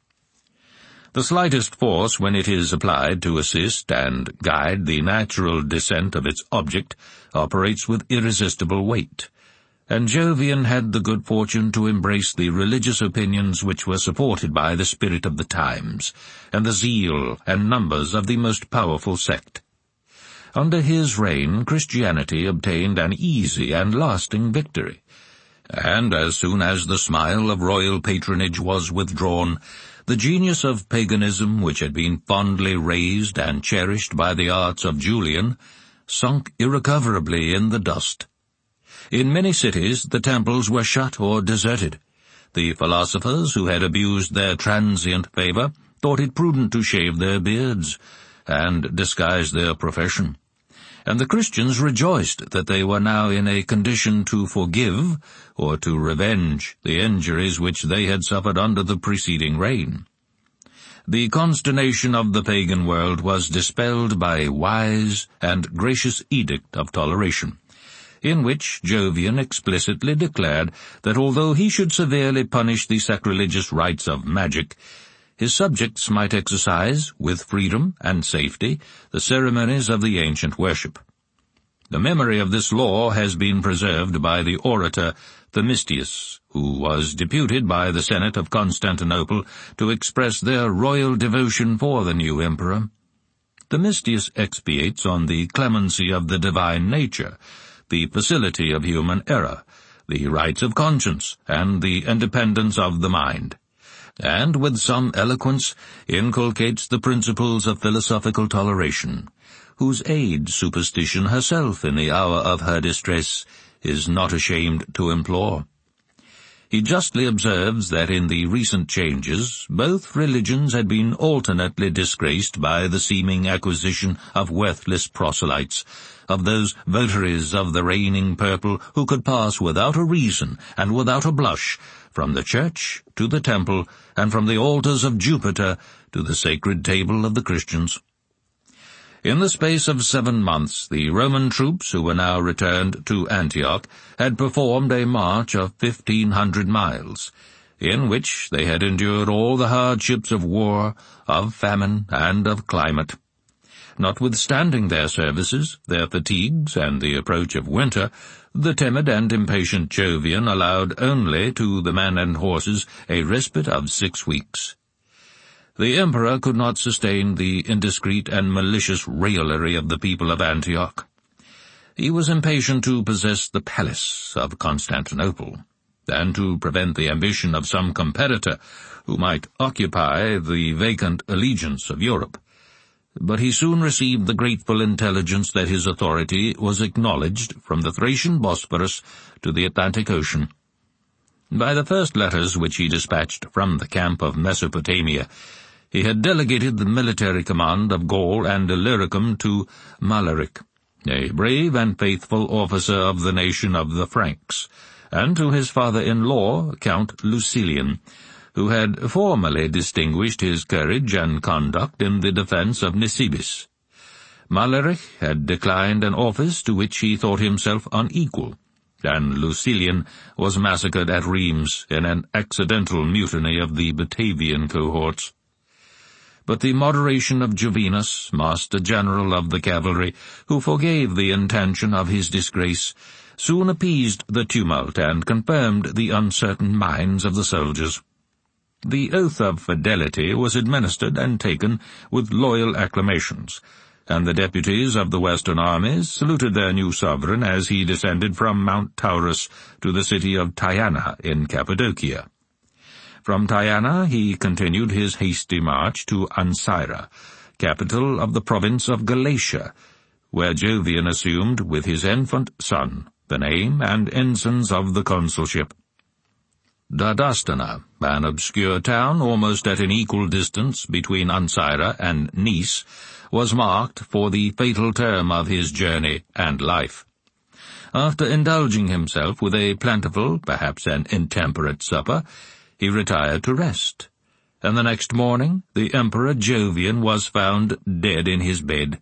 The slightest force, when it is applied to assist and guide the natural descent of its object, operates with irresistible weight, and Jovian had the good fortune to embrace the religious opinions which were supported by the spirit of the times, and the zeal and numbers of the most powerful sect. Under his reign, Christianity obtained an easy and lasting victory, and as soon as the smile of royal patronage was withdrawn, the genius of paganism, which had been fondly raised and cherished by the arts of Julian, sunk irrecoverably in the dust. In many cities the temples were shut or deserted. The philosophers who had abused their transient favor thought it prudent to shave their beards and disguise their profession, and the Christians rejoiced that they were now in a condition to forgive or to revenge the injuries which they had suffered under the preceding reign. The consternation of the pagan world was dispelled by a wise and gracious edict of toleration, in which Jovian explicitly declared that although he should severely punish the sacrilegious rites of magic, his subjects might exercise, with freedom and safety, the ceremonies of the ancient worship. The memory of this law has been preserved by the orator Themistius, who was deputed by the Senate of Constantinople to express their royal devotion for the new emperor. Themistius expiates on the clemency of the divine nature, the facility of human error, the rights of conscience, and the independence of the mind, and with some eloquence inculcates the principles of philosophical toleration, whose aid superstition herself in the hour of her distress is not ashamed to implore. He justly observes that in the recent changes both religions had been alternately disgraced by the seeming acquisition of worthless proselytes, of those votaries of the reigning purple who could pass without a reason and without a blush from the church to the temple, and from the altars of Jupiter to the sacred table of the Christians. In the space of seven months, the Roman troops, who were now returned to Antioch, had performed a march of fifteen hundred miles, in which they had endured all the hardships of war, of famine, and of climate. Notwithstanding their services, their fatigues, and the approach of winter, the timid and impatient Jovian allowed only to the men and horses a respite of six weeks. The emperor could not sustain the indiscreet and malicious raillery of the people of Antioch. He was impatient to possess the palace of Constantinople, and to prevent the ambition of some competitor who might occupy the vacant allegiance of Europe. But he soon received the grateful intelligence that his authority was acknowledged from the Thracian Bosphorus to the Atlantic Ocean. By the first letters which he dispatched from the camp of Mesopotamia, he had delegated the military command of Gaul and Illyricum to Malaric, a brave and faithful officer of the nation of the Franks, and to his father-in-law, Count Lucilian, who had formerly distinguished his courage and conduct in the defence of Nisibis. Malaric had declined an office to which he thought himself unequal, and Lucilian was massacred at Rheims in an accidental mutiny of the Batavian cohorts. But the moderation of Jovinus, master-general of the cavalry, who forgave the intention of his disgrace, soon appeased the tumult and confirmed the uncertain minds of the soldiers. The oath of fidelity was administered and taken with loyal acclamations, and the deputies of the western armies saluted their new sovereign as he descended from Mount Taurus to the city of Tyana in Cappadocia. From Tyana he continued his hasty march to Ancyra, capital of the province of Galatia, where Jovian assumed with his infant son the name and ensigns of the consulship. Dardastana, an obscure town almost at an equal distance between Ancyra and Nice, was marked for the fatal term of his journey and life. After indulging himself with a plentiful, perhaps an intemperate supper, he retired to rest, and the next morning the Emperor Jovian was found dead in his bed.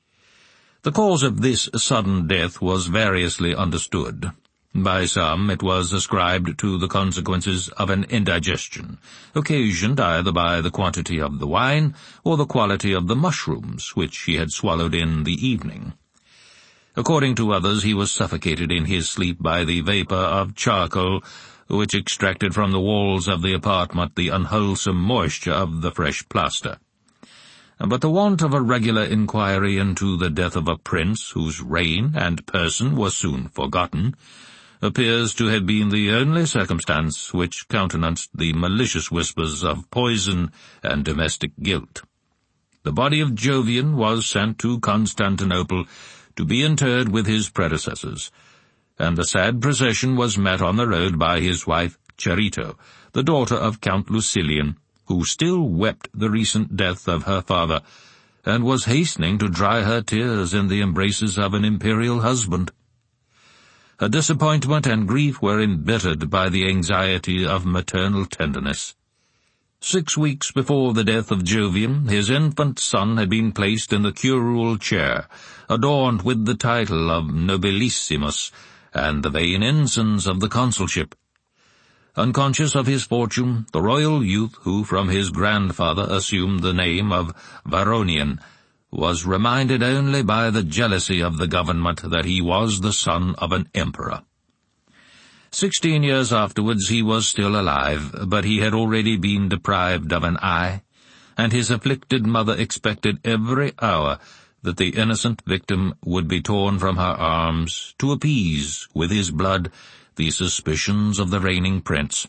The cause of this sudden death was variously understood. By some it was ascribed to the consequences of an indigestion, occasioned either by the quantity of the wine or the quality of the mushrooms which he had swallowed in the evening. According to others, he was suffocated in his sleep by the vapour of charcoal, which extracted from the walls of the apartment the unwholesome moisture of the fresh plaster. But the want of a regular inquiry into the death of a prince, whose reign and person were soon forgotten, appears to have been the only circumstance which countenanced the malicious whispers of poison and domestic guilt. The body of Jovian was sent to Constantinople to be interred with his predecessors, and the sad procession was met on the road by his wife Charito, the daughter of Count Lucilian, who still wept the recent death of her father, and was hastening to dry her tears in the embraces of an imperial husband. Her disappointment and grief were embittered by the anxiety of maternal tenderness. Six weeks before the death of Jovian, his infant son had been placed in the curule chair, adorned with the title of Nobilissimus and the vain ensigns of the consulship. Unconscious of his fortune, the royal youth, who from his grandfather assumed the name of Varronian, was reminded only by the jealousy of the government that he was the son of an emperor. Sixteen years afterwards he was still alive, but he had already been deprived of an eye, and his afflicted mother expected every hour that the innocent victim would be torn from her arms to appease, with his blood, the suspicions of the reigning prince.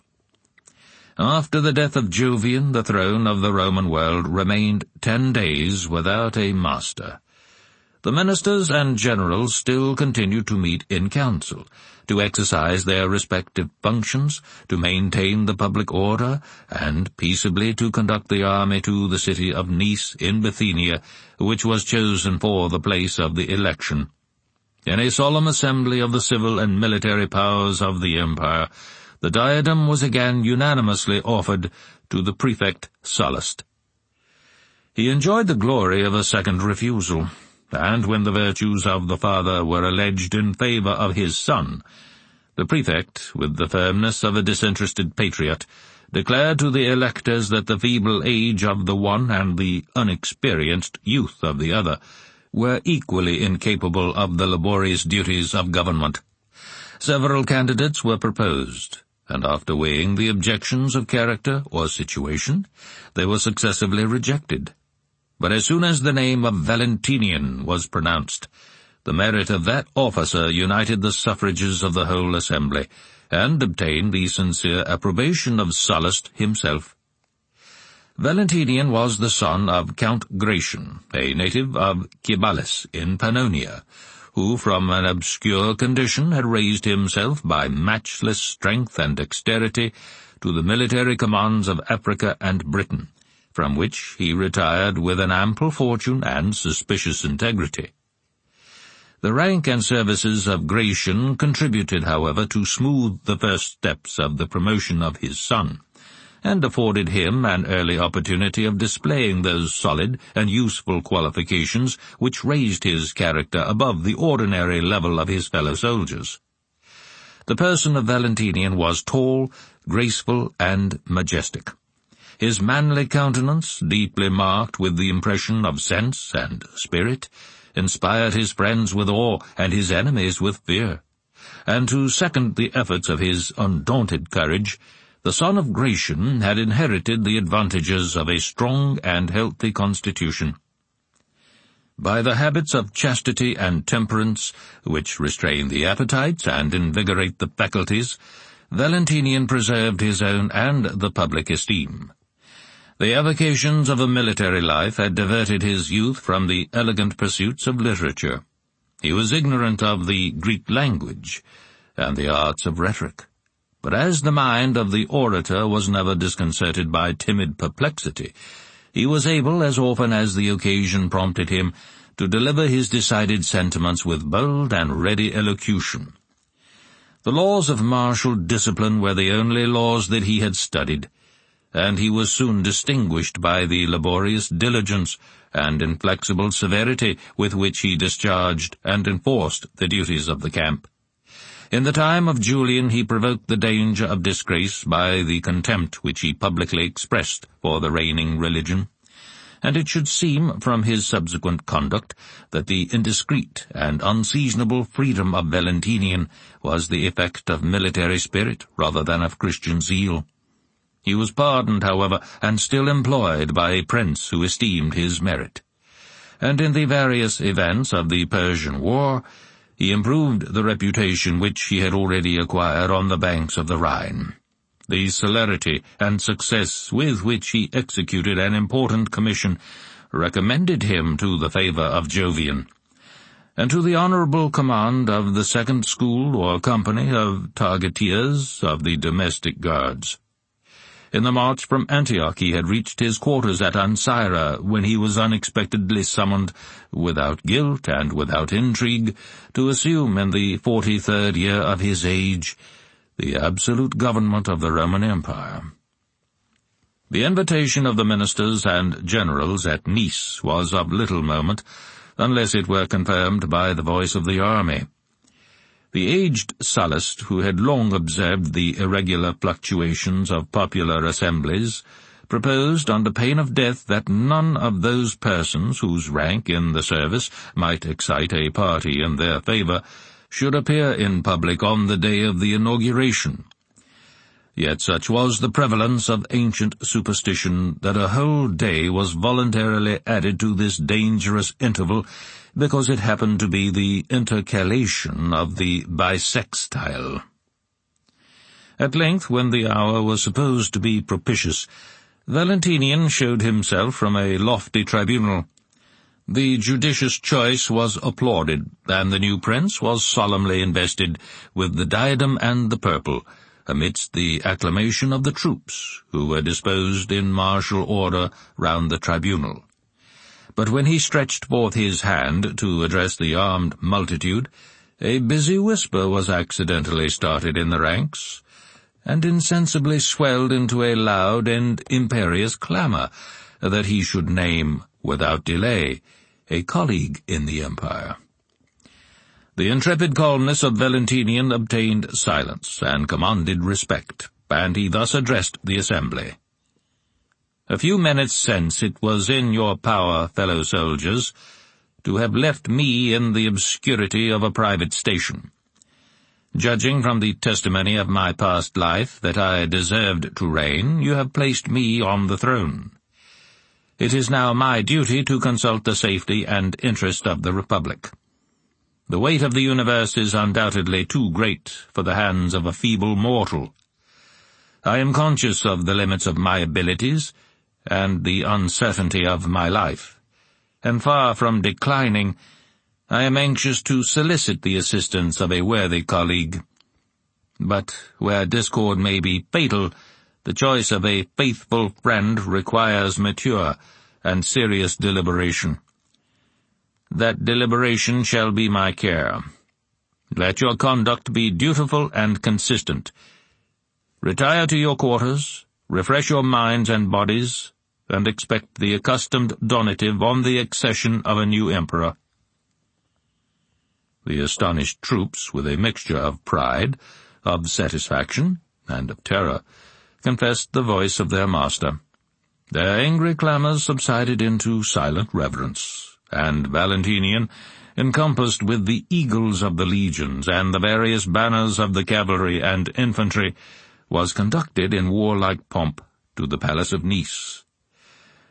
After the death of Jovian, the throne of the Roman world remained ten days without a master. The ministers and generals still continued to meet in council, to exercise their respective functions, to maintain the public order, and peaceably to conduct the army to the city of Nice in Bithynia, which was chosen for the place of the election. In a solemn assembly of the civil and military powers of the empire, the diadem was again unanimously offered to the prefect Sallust. He enjoyed the glory of a second refusal, and when the virtues of the father were alleged in favour of his son, the prefect, with the firmness of a disinterested patriot, declared to the electors that the feeble age of the one and the unexperienced youth of the other were equally incapable of the laborious duties of government. Several candidates were proposed, and after weighing the objections of character or situation, they were successively rejected. But as soon as the name of Valentinian was pronounced, the merit of that officer united the suffrages of the whole assembly, and obtained the sincere approbation of Sallust himself. Valentinian was the son of Count Gratian, a native of Cibalis in Pannonia, who from an obscure condition had raised himself by matchless strength and dexterity to the military commands of Africa and Britain, from which he retired with an ample fortune and suspicious integrity. The rank and services of Gratian contributed, however, to smooth the first steps of the promotion of his son, and afforded him an early opportunity of displaying those solid and useful qualifications which raised his character above the ordinary level of his fellow soldiers. The person of Valentinian was tall, graceful, and majestic. His manly countenance, deeply marked with the impression of sense and spirit, inspired his friends with awe and his enemies with fear, and to second the efforts of his undaunted courage, the son of Gratian had inherited the advantages of a strong and healthy constitution. By the habits of chastity and temperance, which restrain the appetites and invigorate the faculties, Valentinian preserved his own and the public esteem. The avocations of a military life had diverted his youth from the elegant pursuits of literature. He was ignorant of the Greek language and the arts of rhetoric. But as the mind of the orator was never disconcerted by timid perplexity, he was able, as often as the occasion prompted him, to deliver his decided sentiments with bold and ready elocution. The laws of martial discipline were the only laws that he had studied, and he was soon distinguished by the laborious diligence and inflexible severity with which he discharged and enforced the duties of the camp. In the time of Julian he provoked the danger of disgrace by the contempt which he publicly expressed for the reigning religion, and it should seem from his subsequent conduct that the indiscreet and unseasonable freedom of Valentinian was the effect of military spirit rather than of Christian zeal. He was pardoned, however, and still employed by a prince who esteemed his merit. And in the various events of the Persian War, he improved the reputation which he had already acquired on the banks of the Rhine. The celerity and success with which he executed an important commission recommended him to the favor of Jovian, and to the honorable command of the second school or company of targeteers of the domestic guards. In the march from Antioch he had reached his quarters at Ancyra, when he was unexpectedly summoned, without guilt and without intrigue, to assume in the forty-third year of his age the absolute government of the Roman Empire. The invitation of the ministers and generals at Nice was of little moment, unless it were confirmed by the voice of the army. The aged Sallust, who had long observed the irregular fluctuations of popular assemblies, proposed, under pain of death, that none of those persons whose rank in the service might excite a party in their favor should appear in public on the day of the inauguration. Yet such was the prevalence of ancient superstition that a whole day was voluntarily added to this dangerous interval, because it happened to be the intercalation of the bisextile. At length, when the hour was supposed to be propitious, Valentinian showed himself from a lofty tribunal. The judicious choice was applauded, and the new prince was solemnly invested with the diadem and the purple, amidst the acclamation of the troops, who were disposed in martial order round the tribunal. But when he stretched forth his hand to address the armed multitude, a busy whisper was accidentally started in the ranks, and insensibly swelled into a loud and imperious clamour that he should name, without delay, a colleague in the empire. The intrepid calmness of Valentinian obtained silence and commanded respect, and he thus addressed the assembly. A few minutes since it was in your power, fellow soldiers, to have left me in the obscurity of a private station. Judging from the testimony of my past life that I deserved to reign, you have placed me on the throne. It is now my duty to consult the safety and interest of the Republic. The weight of the universe is undoubtedly too great for the hands of a feeble mortal. I am conscious of the limits of my abilities and the uncertainty of my life, and far from declining, I am anxious to solicit the assistance of a worthy colleague. But where discord may be fatal, the choice of a faithful friend requires mature and serious deliberation. That deliberation shall be my care. Let your conduct be dutiful and consistent. Retire to your quarters, refresh your minds and bodies, and expect the accustomed donative on the accession of a new emperor. The astonished troops, with a mixture of pride, of satisfaction, and of terror, confessed the voice of their master. Their angry clamours subsided into silent reverence, and Valentinian, encompassed with the eagles of the legions and the various banners of the cavalry and infantry, was conducted in warlike pomp to the palace of Nice.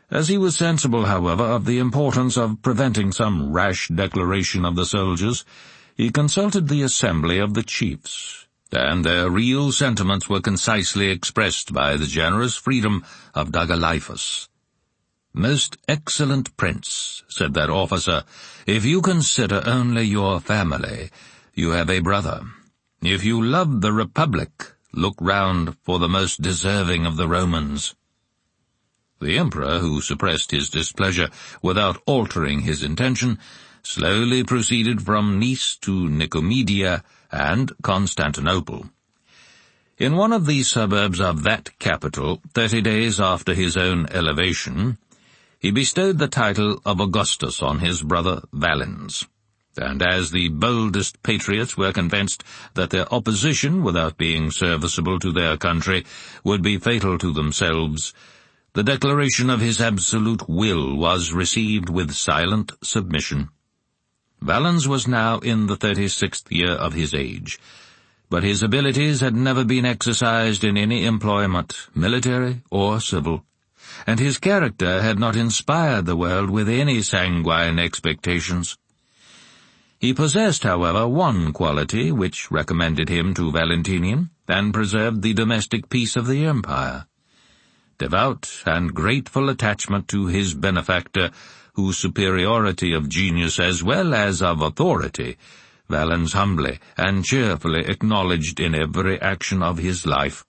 As he was sensible, however, of the importance of preventing some rash declaration of the soldiers, he consulted the assembly of the chiefs, and their real sentiments were concisely expressed by the generous freedom of Dagalaiphus. "Most excellent prince," said that officer, "if you consider only your family, you have a brother. If you love the Republic, look round for the most deserving of the Romans." The emperor, who suppressed his displeasure without altering his intention, slowly proceeded from Nice to Nicomedia and Constantinople. In one of the suburbs of that capital, thirty days after his own elevation, he bestowed the title of Augustus on his brother Valens. And as the boldest patriots were convinced that their opposition, without being serviceable to their country, would be fatal to themselves, the declaration of his absolute will was received with silent submission. Valens was now in the thirty-sixth year of his age, but his abilities had never been exercised in any employment, military or civil, and his character had not inspired the world with any sanguine expectations. He possessed, however, one quality which recommended him to Valentinian and preserved the domestic peace of the empire: devout and grateful attachment to his benefactor, whose superiority of genius as well as of authority Valens humbly and cheerfully acknowledged in every action of his life.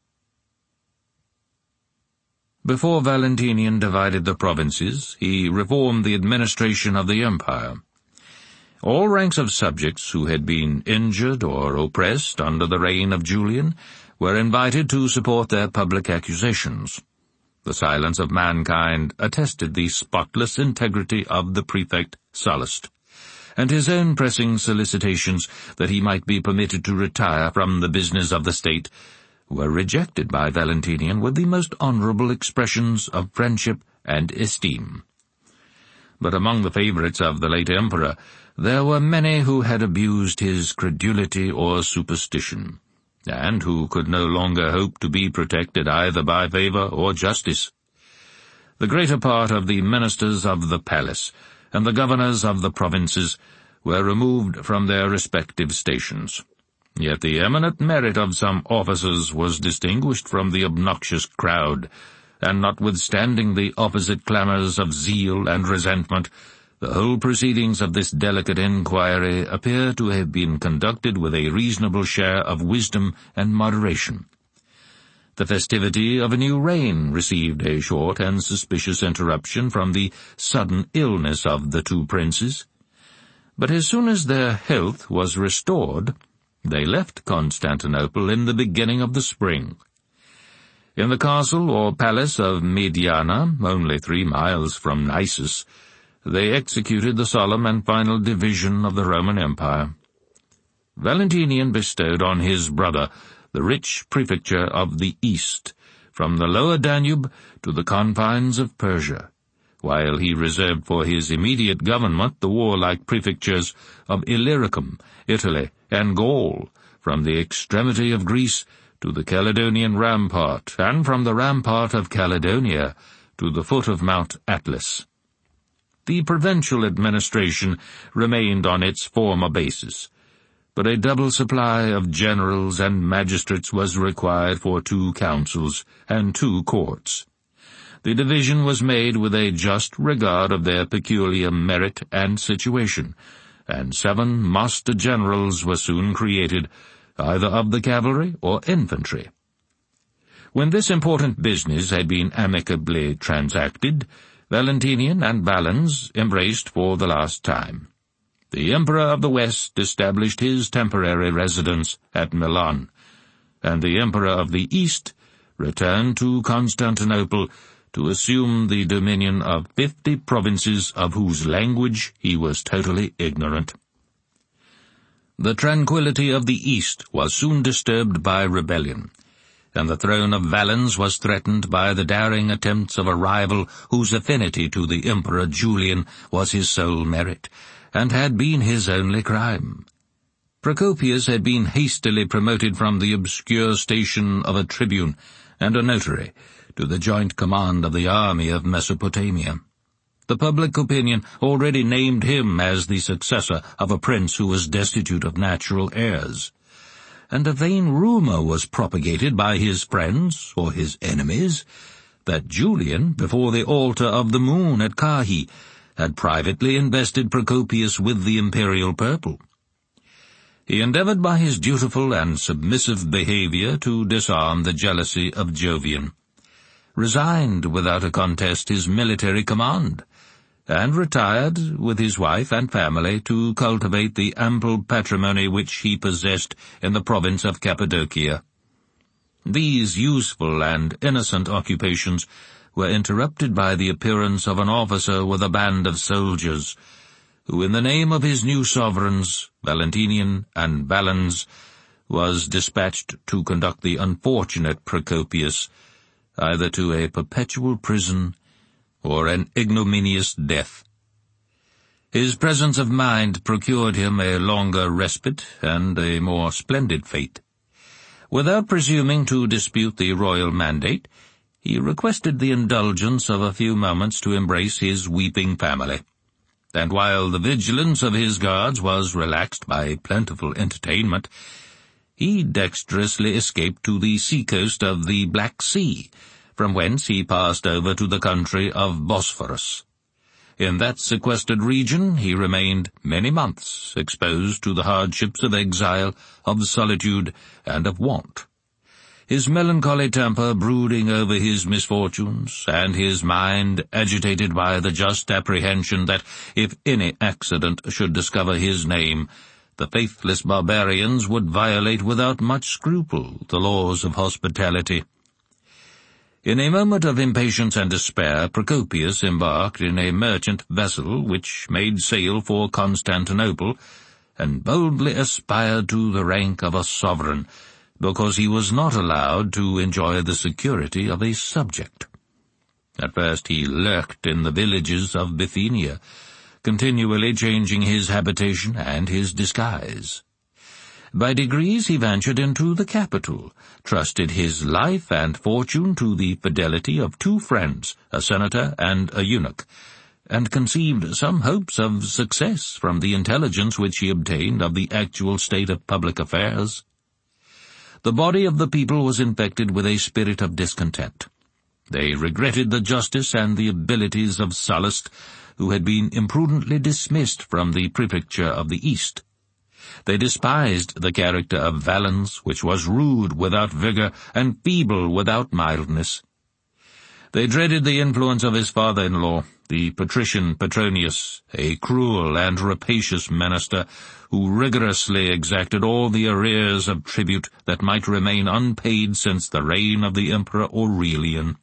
Before Valentinian divided the provinces, he reformed the administration of the empire. All ranks of subjects who had been injured or oppressed under the reign of Julian were invited to support their public accusations. The silence of mankind attested the spotless integrity of the prefect Sallust, and his own pressing solicitations that he might be permitted to retire from the business of the state were rejected by Valentinian with the most honorable expressions of friendship and esteem. But among the favorites of the late emperor there were many who had abused his credulity or superstition, and who could no longer hope to be protected either by favor or justice. The greater part of the ministers of the palace and the governors of the provinces were removed from their respective stations. Yet the eminent merit of some officers was distinguished from the obnoxious crowd, and notwithstanding the opposite clamors of zeal and resentment, the whole proceedings of this delicate inquiry appear to have been conducted with a reasonable share of wisdom and moderation. The festivity of a new reign received a short and suspicious interruption from the sudden illness of the two princes, but as soon as their health was restored, they left Constantinople in the beginning of the spring. In the castle or palace of Mediana, only three miles from Nisus, they executed the solemn and final division of the Roman Empire. Valentinian bestowed on his brother the rich prefecture of the East, from the lower Danube to the confines of Persia, while he reserved for his immediate government the warlike prefectures of Illyricum, Italy, and Gaul, from the extremity of Greece to the Caledonian rampart, and from the rampart of Caledonia to the foot of Mount Atlas. The provincial administration remained on its former basis, but a double supply of generals and magistrates was required for two councils and two courts. The division was made with a just regard of their peculiar merit and situation, and seven master generals were soon created, either of the cavalry or infantry. When this important business had been amicably transacted, Valentinian and Valens embraced for the last time. The Emperor of the West established his temporary residence at Milan, and the Emperor of the East returned to Constantinople to assume the dominion of fifty provinces of whose language he was totally ignorant. The tranquillity of the East was soon disturbed by rebellion, and the throne of Valens was threatened by the daring attempts of a rival whose affinity to the Emperor Julian was his sole merit, and had been his only crime. Procopius had been hastily promoted from the obscure station of a tribune and a notary to the joint command of the army of Mesopotamia. The public opinion already named him as the successor of a prince who was destitute of natural heirs, and a vain rumor was propagated by his friends or his enemies that Julian, before the altar of the moon at Carrhae, had privately invested Procopius with the imperial purple. He endeavored by his dutiful and submissive behavior to disarm the jealousy of Jovian, resigned without a contest his military command, and retired with his wife and family to cultivate the ample patrimony which he possessed in the province of Cappadocia. These useful and innocent occupations were interrupted by the appearance of an officer with a band of soldiers, who in the name of his new sovereigns, Valentinian and Valens, was dispatched to conduct the unfortunate Procopius either to a perpetual prison or an ignominious death. His presence of mind procured him a longer respite and a more splendid fate. Without presuming to dispute the royal mandate, he requested the indulgence of a few moments to embrace his weeping family, and while the vigilance of his guards was relaxed by plentiful entertainment, he dexterously escaped to the sea-coast of the Black Sea, from whence he passed over to the country of Bosphorus. In that sequestered region he remained many months, exposed to the hardships of exile, of solitude, and of want, his melancholy temper brooding over his misfortunes, and his mind agitated by the just apprehension that, if any accident should discover his name, the faithless barbarians would violate without much scruple the laws of hospitality. In a moment of impatience and despair, Procopius embarked in a merchant vessel which made sail for Constantinople, and boldly aspired to the rank of a sovereign, because he was not allowed to enjoy the security of a subject. At first he lurked in the villages of Bithynia, continually changing his habitation and his disguise. By degrees he ventured into the capital, trusted his life and fortune to the fidelity of two friends, a senator and a eunuch, and conceived some hopes of success from the intelligence which he obtained of the actual state of public affairs. The body of the people was infected with a spirit of discontent. They regretted the justice and the abilities of Sallust, who had been imprudently dismissed from the prefecture of the East. They despised the character of Valens, which was rude without vigor and feeble without mildness. They dreaded the influence of his father-in-law, the patrician Petronius, a cruel and rapacious minister, who rigorously exacted all the arrears of tribute that might remain unpaid since the reign of the Emperor Aurelian.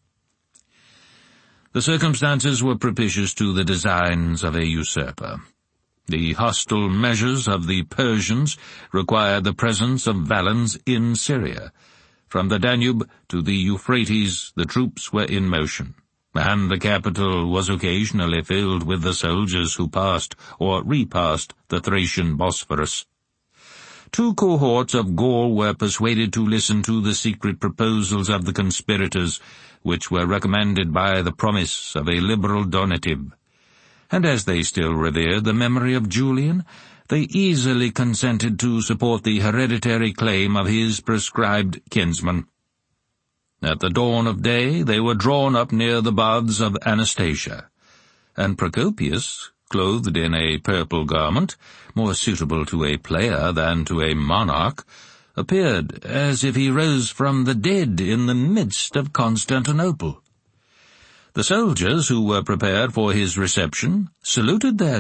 The circumstances were propitious to the designs of a usurper. The hostile measures of the Persians required the presence of Valens in Syria. From the Danube to the Euphrates the troops were in motion, and the capital was occasionally filled with the soldiers who passed or repassed the Thracian Bosphorus. Two cohorts of Gaul were persuaded to listen to the secret proposals of the conspirators, which were recommended by the promise of a liberal donative. And as they still revered the memory of Julian, they easily consented to support the hereditary claim of his prescribed kinsman. At the dawn of day they were drawn up near the baths of Anastasia, and Procopius, clothed in a purple garment, more suitable to a player than to a monarch, appeared as if he rose from the dead in the midst of Constantinople. The soldiers who were prepared for his reception saluted their